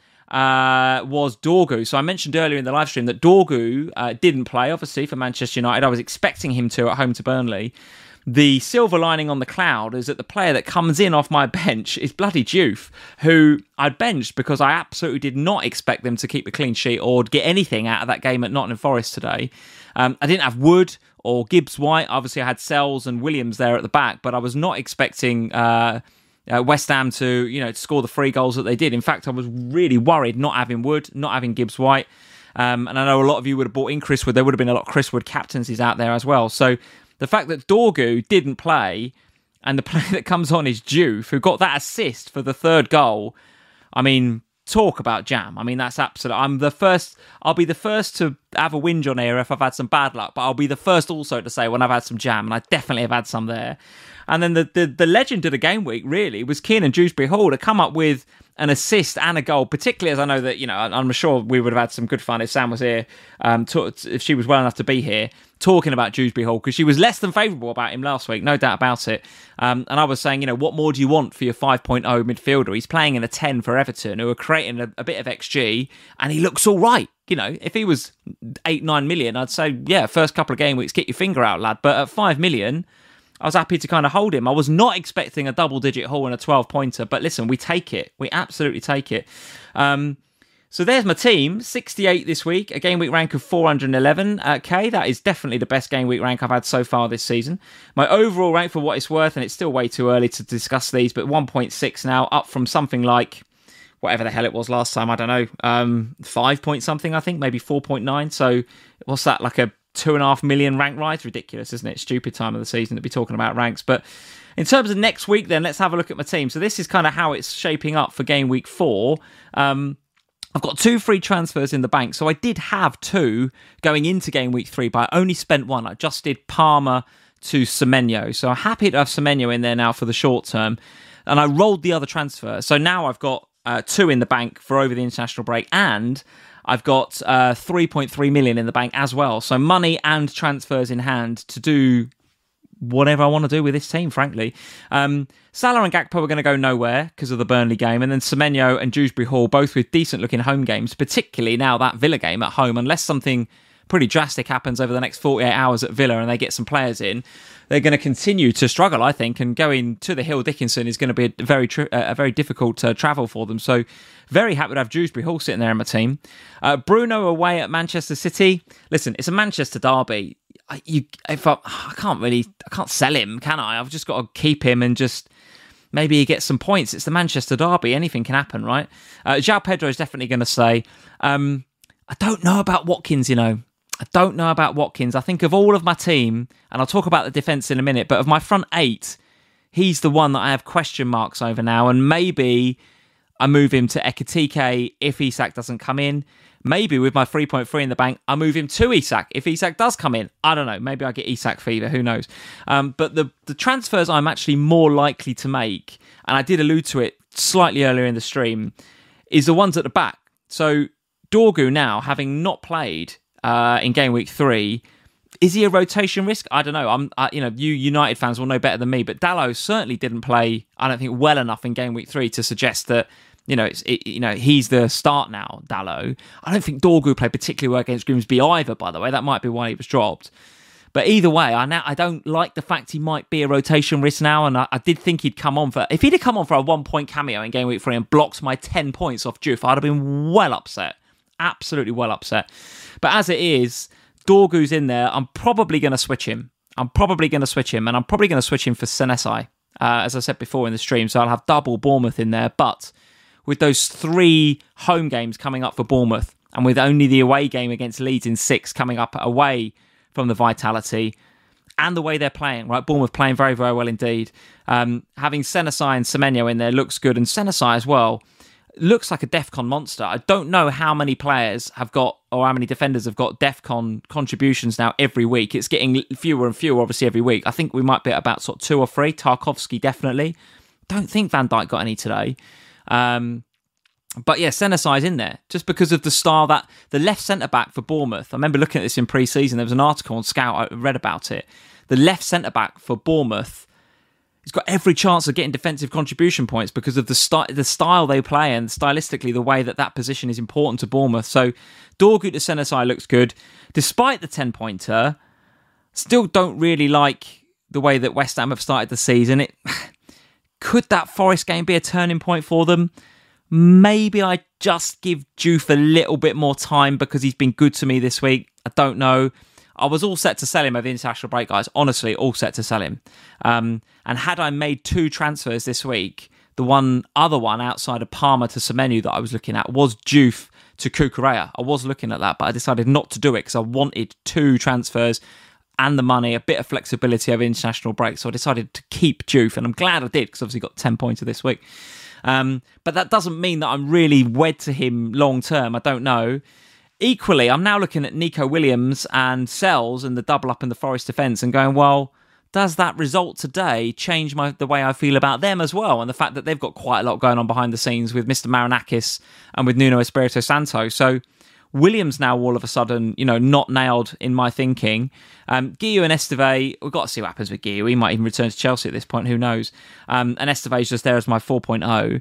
was Dorgu. So I mentioned earlier in the live stream that Dorgu didn't play, obviously, for Manchester United. I was expecting him to at home to Burnley. The silver lining on the cloud is that the player that comes in off my bench is bloody Diouf, who I'd benched because I absolutely did not expect them to keep a clean sheet or get anything out of that game at Nottingham Forest today. I didn't have Wood or Gibbs White. Obviously, I had Sells and Williams there at the back, but I was not expecting West Ham to score the 3 goals that they did. In fact, I was really worried not having Wood, not having Gibbs White. And I know a lot of you would have bought in Chris Wood. There would have been a lot of Chris Wood captaincies out there as well. So the fact that Dorgu didn't play and the player that comes on is Diouf, who got that assist for the 3rd goal, I mean, talk about jam. I mean, that's absolute. I'll be the first to have a whinge on here if I've had some bad luck, but I'll be the first also to say when I've had some jam, and I definitely have had some there. And then the legend of the game week really was Kiernan Dewsbury Hall to come up with an assist and a goal, particularly as I know that, I'm sure we would have had some good fun if Sam was here, if she was well enough to be here, talking about Dewsbury Hall, because she was less than favourable about him last week, no doubt about it. And I was saying, what more do you want for your 5.0 midfielder? He's playing in a 10 for Everton, who are creating a bit of XG, and he looks all right. If he was 8-9 million, I'd say, yeah, first couple of game weeks, get your finger out, lad. But at 5 million... I was happy to kind of hold him. I was not expecting a double-digit haul and a 12-pointer, but listen, we take it. We absolutely take it. So there's my team, 68 this week, a game week rank of 411k. That is definitely the best game week rank I've had so far this season. My overall rank, for what it's worth, and it's still way too early to discuss these, but 1.6 now, up from something like whatever the hell it was last time. I don't know, 5 point something, I think, maybe 4.9. So what's that, like a 2.5 million rank rise? Ridiculous, isn't it? Stupid time of the season to be talking about ranks. But in terms of next week, then let's have a look at my team. So this is kind of how it's shaping up for game week 4. I've got 2 free transfers in the bank. So I did have 2 going into game week 3, but I only spent 1. I just did Palmer to Semenyo. So I'm happy to have Semenyo in there now for the short term. And I rolled the other transfer. So now I've got 2 in the bank for over the international break. And I've got 3.3 million in the bank as well. So money and transfers in hand to do whatever I want to do with this team, frankly. Salah and Gakpo are going to go nowhere because of the Burnley game, and then Semenyo and Dewsbury Hall, both with decent-looking home games, particularly now that Villa game at home, unless something pretty drastic happens over the next 48 hours at Villa and they get some players in, they're going to continue to struggle, I think, and going to the Hill Dickinson is going to be a very difficult travel for them. So very happy to have Dewsbury Hall sitting there in my team. Bruno away at Manchester City. Listen, it's a Manchester derby. I can't sell him, can I? I've just got to keep him and just maybe he gets some points. It's the Manchester derby. Anything can happen, right? João Pedro is definitely going to say. I don't know about Watkins, I don't know about Watkins. I think of all of my team, and I'll talk about the defence in a minute, but of my front 8, he's the one that I have question marks over now, and maybe I move him to Ekitike if Isak doesn't come in. Maybe with my 3.3 in the bank, I move him to Isak if Isak does come in. I don't know. Maybe I get Isak fever. Who knows? But the transfers I'm actually more likely to make, and I did allude to it slightly earlier in the stream, is the ones at the back. So Dorgu now, having not played in game week 3, is he a rotation risk? I don't know. You United fans will know better than me, but Dalot certainly didn't play, I don't think, well enough in game week 3 to suggest that he's the start now, Dalot. I don't think Dorgu played particularly well against Grimsby either, by the way. That might be why he was dropped. But either way, I don't like the fact he might be a rotation risk now, and I did think he'd come on for... If he'd have come on for a 1-point cameo in game week 3 and blocked my 10 points off Diouf, I'd have been well upset. Absolutely well upset. But as it is, Dorgu's in there. I'm probably going to switch him. and I'm probably going to switch him for Senesi, as I said before in the stream. So I'll have double Bournemouth in there. But with those 3 home games coming up for Bournemouth, and with only the away game against Leeds in 6 coming up away from the Vitality, and the way they're playing, right? Bournemouth playing very, very well indeed. Having Senesi and Semenyo in there looks good, and Senesi as well looks like a DEFCON monster. I don't know how many players have got, or how many defenders have got DEFCON contributions now every week. It's getting fewer and fewer, obviously, every week. I think we might be at about sort of 2 or 3. Tarkowski, definitely. Don't think Van Dijk got any today. But yeah, Senesi's in there just because of the style that the left centre-back for Bournemouth. I remember looking at this in pre-season. There was an article on Scout. I read about it. The left centre-back for Bournemouth, he's got every chance of getting defensive contribution points because of the style they play and stylistically the way that position is important to Bournemouth. So Dorgu to Senesi looks good. Despite the 10-pointer, still don't really like the way that West Ham have started the season. Could that Forest game be a turning point for them? Maybe I just give Diouf a little bit more time because he's been good to me this week. I don't know. I was all set to sell him over the international break, guys. Honestly, all set to sell him. And had I made 2 transfers this week, the other one outside of Palmer to Semenyo that I was looking at was Diouf to Cucurella. I was looking at that, but I decided not to do it because I wanted 2 transfers and the money, a bit of flexibility over international break. So I decided to keep Diouf, and I'm glad I did because obviously got 10 points this week. But that doesn't mean that I'm really wed to him long term. I don't know. Equally, I'm now looking at Nico Williams and Sells and the double up in the Forest defence and going, well, does that result today change the way I feel about them as well? And the fact that they've got quite a lot going on behind the scenes with Mr. Marinakis and with Nuno Espirito Santo. So Williams now all of a sudden, not nailed in my thinking. Guiu and Esteve, we've got to see what happens with Guiu. He might even return to Chelsea at this point, who knows? And Esteve's just there as my 4.0.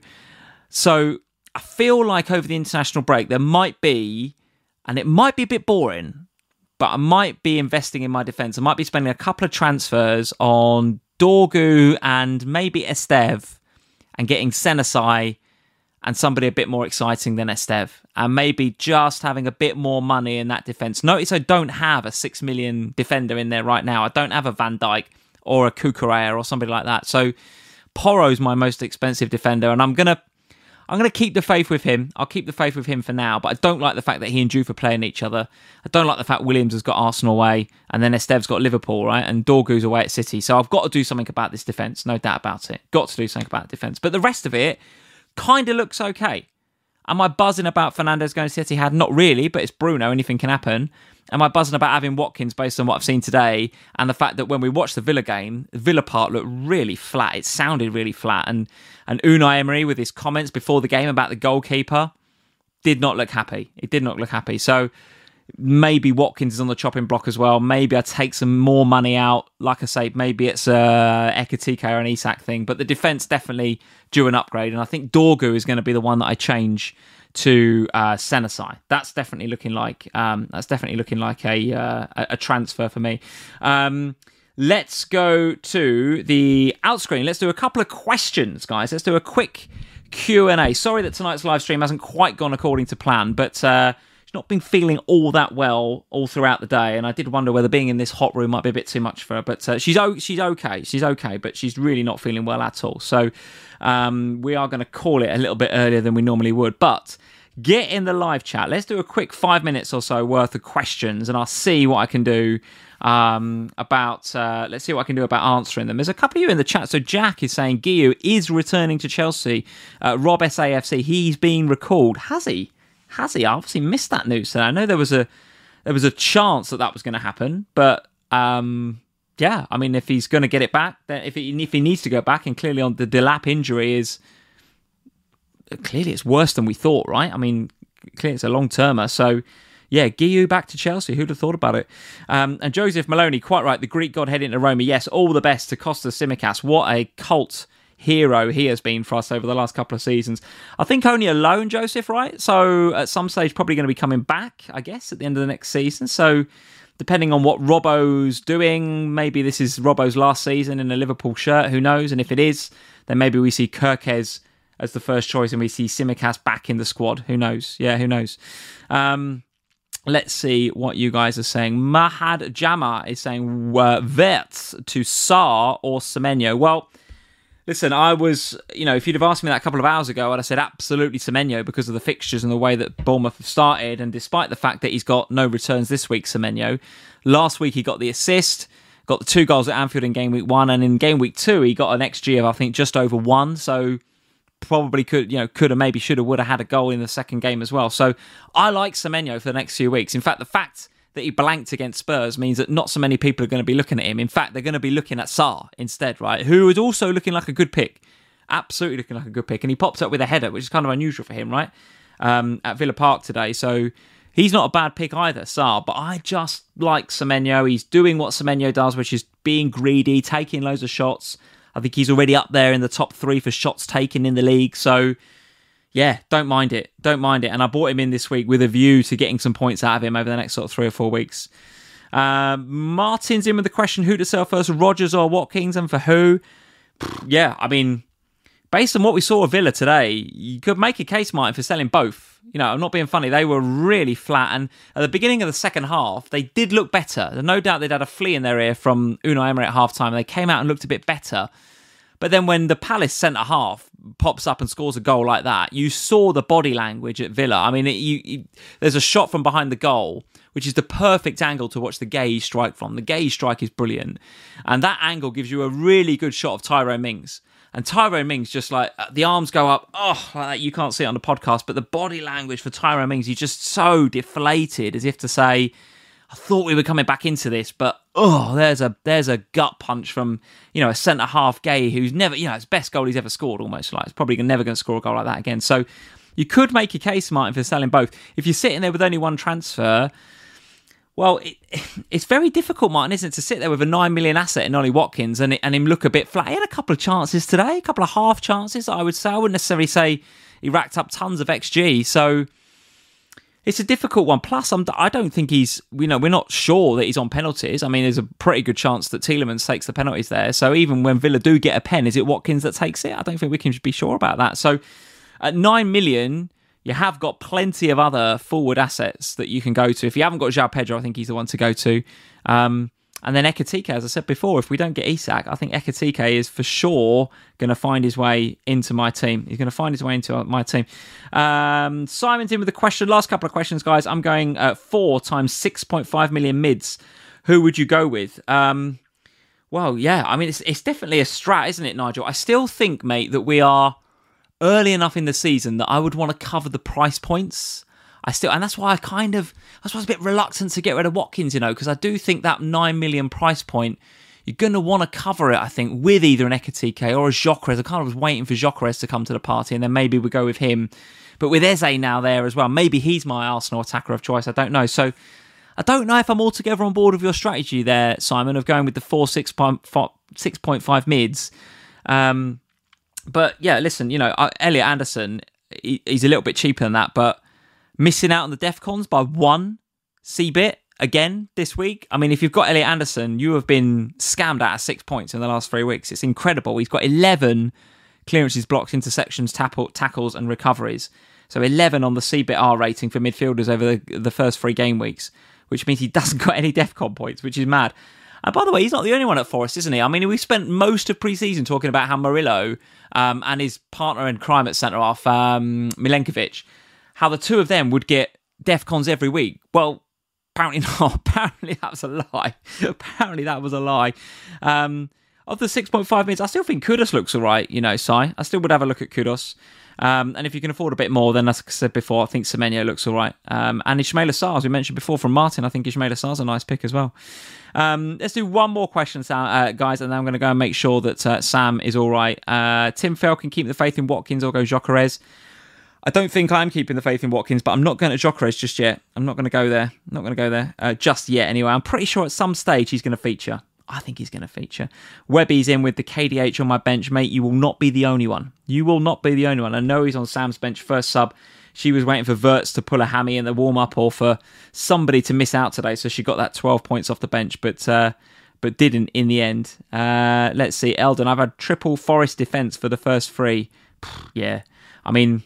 So I feel like over the international break, there might be, and it might be a bit boring, but I might be investing in my defence. I might be spending a couple of transfers on Dorgu and maybe Esteve and getting Senesi and somebody a bit more exciting than Esteve, and maybe just having a bit more money in that defence. Notice I don't have a 6 million defender in there right now. I don't have a Van Dijk or a Cucurella or somebody like that. So Porro's my most expensive defender, and I'm I'm going to keep the faith with him. I'll keep the faith with him for now, but I don't like the fact that he and Juve are playing each other. I don't like the fact Williams has got Arsenal away, and then Estev's got Liverpool, right? And Dorgu's away at City. So I've got to do something about this defence, no doubt about it. Got to do something about the defence. But the rest of it kind of looks okay. Am I buzzing about Fernandes going to City? Not really, but it's Bruno. Anything can happen. Am I buzzing about having Watkins based on what I've seen today and the fact that when we watched the Villa game, Villa Park looked really flat. It sounded really flat. And Unai Emery with his comments before the game about the goalkeeper did not look happy. It did not look happy. So maybe Watkins is on the chopping block as well. Maybe I take some more money out. Like I say, maybe it's a Ekitike or an Isak thing. But the defence definitely due an upgrade. And I think Dorgu is going to be the one that I change to Senesi. That's definitely looking like a transfer for me. Let's go to the outscreen. Let's do a couple of questions, guys. Let's do a quick Q&A. Sorry that tonight's live stream hasn't quite gone according to plan, but she's not been feeling all that well all throughout the day, and I did wonder whether being in this hot room might be a bit too much for her. But she's okay. She's okay, but she's really not feeling well at all. So we are going to call it a little bit earlier than we normally would, but get in the live chat. Let's do a quick 5 minutes or so worth of questions, and I'll see what I can do about answering them. There's a couple of you in the chat. So Jack is saying Guiu is returning to Chelsea. Rob SAFC, he's been recalled. Has he? I obviously missed that news. So I know there was a chance that was going to happen, but yeah, I mean, if he's going to get it back, then if he needs to go back, and clearly on the Delap injury is clearly it's worse than we thought, right? I mean, clearly it's a long-termer. So, yeah, Guiu back to Chelsea. Who'd have thought about it? And Joseph Maloney, quite right. The Greek god heading to Roma. Yes, all the best to Kostas Tsimikas. What a cult hero he has been for us over the last couple of seasons. I think only a loan, Joseph, right? So at some stage, probably going to be coming back, I guess, at the end of the next season. So depending on what Robbo's doing, maybe this is Robbo's last season in a Liverpool shirt. Who knows? And if it is, then maybe we see Kirkes as the first choice and we see Tsimikas back in the squad. Who knows? Yeah, who knows? Let's see what you guys are saying. Mahad Jama is saying Wirtz to Sarr or Semenyo. Well, listen, I was, if you'd have asked me that a couple of hours ago, I'd have said absolutely Semenyo because of the fixtures and the way that Bournemouth have started. And despite the fact that he's got no returns this week, Semenyo, last week he got the assist, got the 2 goals at Anfield in game week 1, and in game week 2 he got an XG of, I think, just over 1. So probably could have, maybe should have, would have had a goal in the second game as well. So I like Semenyo for the next few weeks. In fact, the fact that he blanked against Spurs means that not so many people are going to be looking at him. In fact, they're going to be looking at Sarr instead, right? Who is also looking like a good pick. Absolutely looking like a good pick. And he pops up with a header, which is kind of unusual for him, right? At Villa Park today. So he's not a bad pick either, Sarr. But I just like Semenyo. He's doing what Semenyo does, which is being greedy, taking loads of shots. I think he's already up there in the top 3 for shots taken in the league. So, yeah, don't mind it. And I bought him in this week with a view to getting some points out of him over the next sort of 3 or 4 weeks. Martin's in with the question, who to sell first, Rodgers or Watkins, and for who? Yeah, I mean, based on what we saw of Villa today, you could make a case, Martin, for selling both. I'm not being funny. They were really flat. And at the beginning of the second half, they did look better. No doubt they'd had a flea in their ear from Unai Emery at half-time. They came out and looked a bit better. But then when the Palace centre-half pops up and scores a goal like that, you saw the body language at Villa. I mean, there's a shot from behind the goal, which is the perfect angle to watch the Gueye strike from. The Gueye strike is brilliant. And that angle gives you a really good shot of Tyrone Mings. And Tyrone Mings just the arms go up, like that. You can't see it on the podcast, but the body language for Tyrone Mings, he's just so deflated, as if to say, I thought we were coming back into this, but there's a gut punch from, a centre-half Gueye who's never, his best goal he's ever scored almost. It's probably never going to score a goal like that again. So you could make a case, Martin, for selling both. If you're sitting there with only one transfer, well, it's very difficult, Martin, isn't it, to sit there with a 9 million asset in Ollie Watkins and him look a bit flat. He had a couple of chances today, a couple of half chances, I would say. I wouldn't necessarily say he racked up tons of XG. So it's a difficult one. Plus, I don't think we're not sure that he's on penalties. I mean, there's a pretty good chance that Tielemans takes the penalties there. So even when Villa do get a pen, is it Watkins that takes it? I don't think we can be sure about that. So at 9 million... you have got plenty of other forward assets that you can go to. If you haven't got João Pedro, I think he's the one to go to. And then Ekatike, as I said before, if we don't get Isak, I think Ekatike is for sure going to find his way into my team. He's going to find his way into my team. Simon's in with a question. Last couple of questions, guys. I'm going 4 times 6.5 million mids. Who would you go with? Well, yeah, I mean, it's definitely a strat, isn't it, Nigel? I still think, mate, that we are early enough in the season that I would want to cover the price points. And that's why I was a bit reluctant to get rid of Watkins, because I do think that 9 million price point, you're going to want to cover it, I think, with either an Ekatike or a Gyökeres. I kind of was waiting for Gyökeres to come to the party, and then maybe we go with him. But with Eze now there as well, maybe he's my Arsenal attacker of choice. I don't know. So I don't know if I'm altogether on board with your strategy there, Simon, of going with the 6.5 mids. But yeah, listen, Elliot Anderson, he's a little bit cheaper than that, but missing out on the DEFCONs by 1 CBIT again this week. I mean, if you've got Elliot Anderson, you have been scammed out of 6 points in the last 3 weeks. It's incredible. He's got 11 clearances, blocks, interceptions, tackles, and recoveries. So 11 on the CBIT-R rating for midfielders over the first 3 game weeks, which means he doesn't got any DEFCON points, which is mad. And by the way, he's not the only one at Forest, isn't he? I mean, we spent most of pre-season talking about how Murillo and his partner in crime at centre-half, Milenkovic, how the two of them would get DEFCONs every week. Well, apparently not. Apparently that was a lie. Of the 6.5 minutes, I still think Kudus looks all right, Si. I still would have a look at Kudus. And if you can afford a bit more, then as I said before, I think Semenyo looks all right. And Ismaila Sarr, as we mentioned before from Martin, I think Ismaila Sarr's a nice pick as well. Let's do one more question, guys, and then I'm going to go and make sure that Sam is all right. Tim Fell can keep the faith in Watkins or go Gyökeres. I don't think I'm keeping the faith in Watkins, but I'm not going to Gyökeres just yet. I'm not going to go there. Just yet, anyway. I'm pretty sure at some stage he's going to feature. I think he's going to feature. Webby's in with the KDH on my bench. Mate, you will not be the only one. I know he's on Sam's bench, first sub. She was waiting for Wirtz to pull a hammy in the warm-up or for somebody to miss out today, so she got that 12 points off the bench, but didn't in the end. Let's see. Eldon, I've had triple Forest defence for the first 3. Yeah, I mean,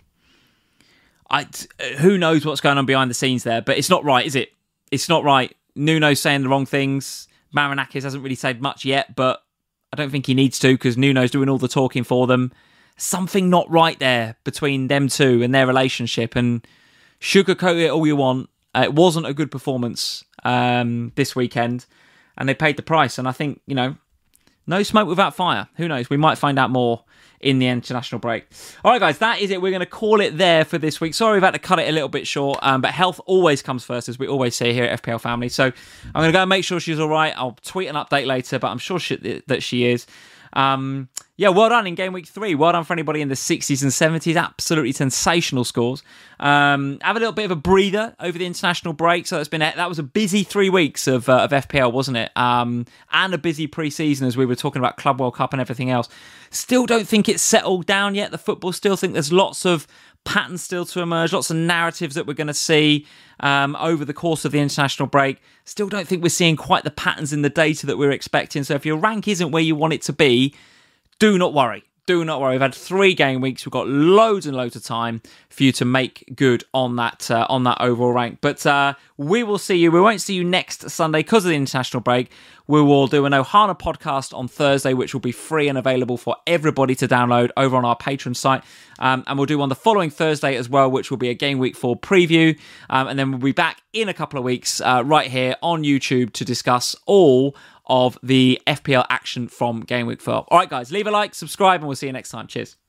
who knows what's going on behind the scenes there, but it's not right, is it? It's not right. Nuno's saying the wrong things. Marinakis hasn't really said much yet, but I don't think he needs to because Nuno's doing all the talking for them. Something not right there between them two and their relationship, and sugarcoat it all you want. It wasn't a good performance this weekend, and they paid the price, and I think, no smoke without fire. Who knows? We might find out more in the international break. All right, guys, that is it. We're going to call it there for this week. Sorry, we've had to cut it a little bit short, but health always comes first, as we always say here at FPL Family. So I'm going to go and make sure she's all right. I'll tweet an update later, but I'm sure that she is. Yeah, well done in game week 3. Well done for anybody in the 60s and 70s. Absolutely sensational scores. Have a little bit of a breather over the international break. So that was a busy 3 weeks of FPL, wasn't it? And a busy pre-season as we were talking about Club World Cup and everything else. Still don't think it's settled down yet. The football still think there's lots of patterns still to emerge, lots of narratives that we're going to see over the course of the international break. Still don't think we're seeing quite the patterns in the data that we're expecting. So if your rank isn't where you want it to be, do not worry. We've had 3 game weeks. We've got loads and loads of time for you to make good on that overall rank. But we will see you. We won't see you next Sunday because of the international break. We will do an Ohana podcast on Thursday, which will be free and available for everybody to download over on our Patreon site. And we'll do one the following Thursday as well, which will be a game week 4 preview. And then we'll be back in a couple of weeks right here on YouTube to discuss all of the FPL action from Game Week 4. All right, guys, leave a like, subscribe, and we'll see you next time. Cheers.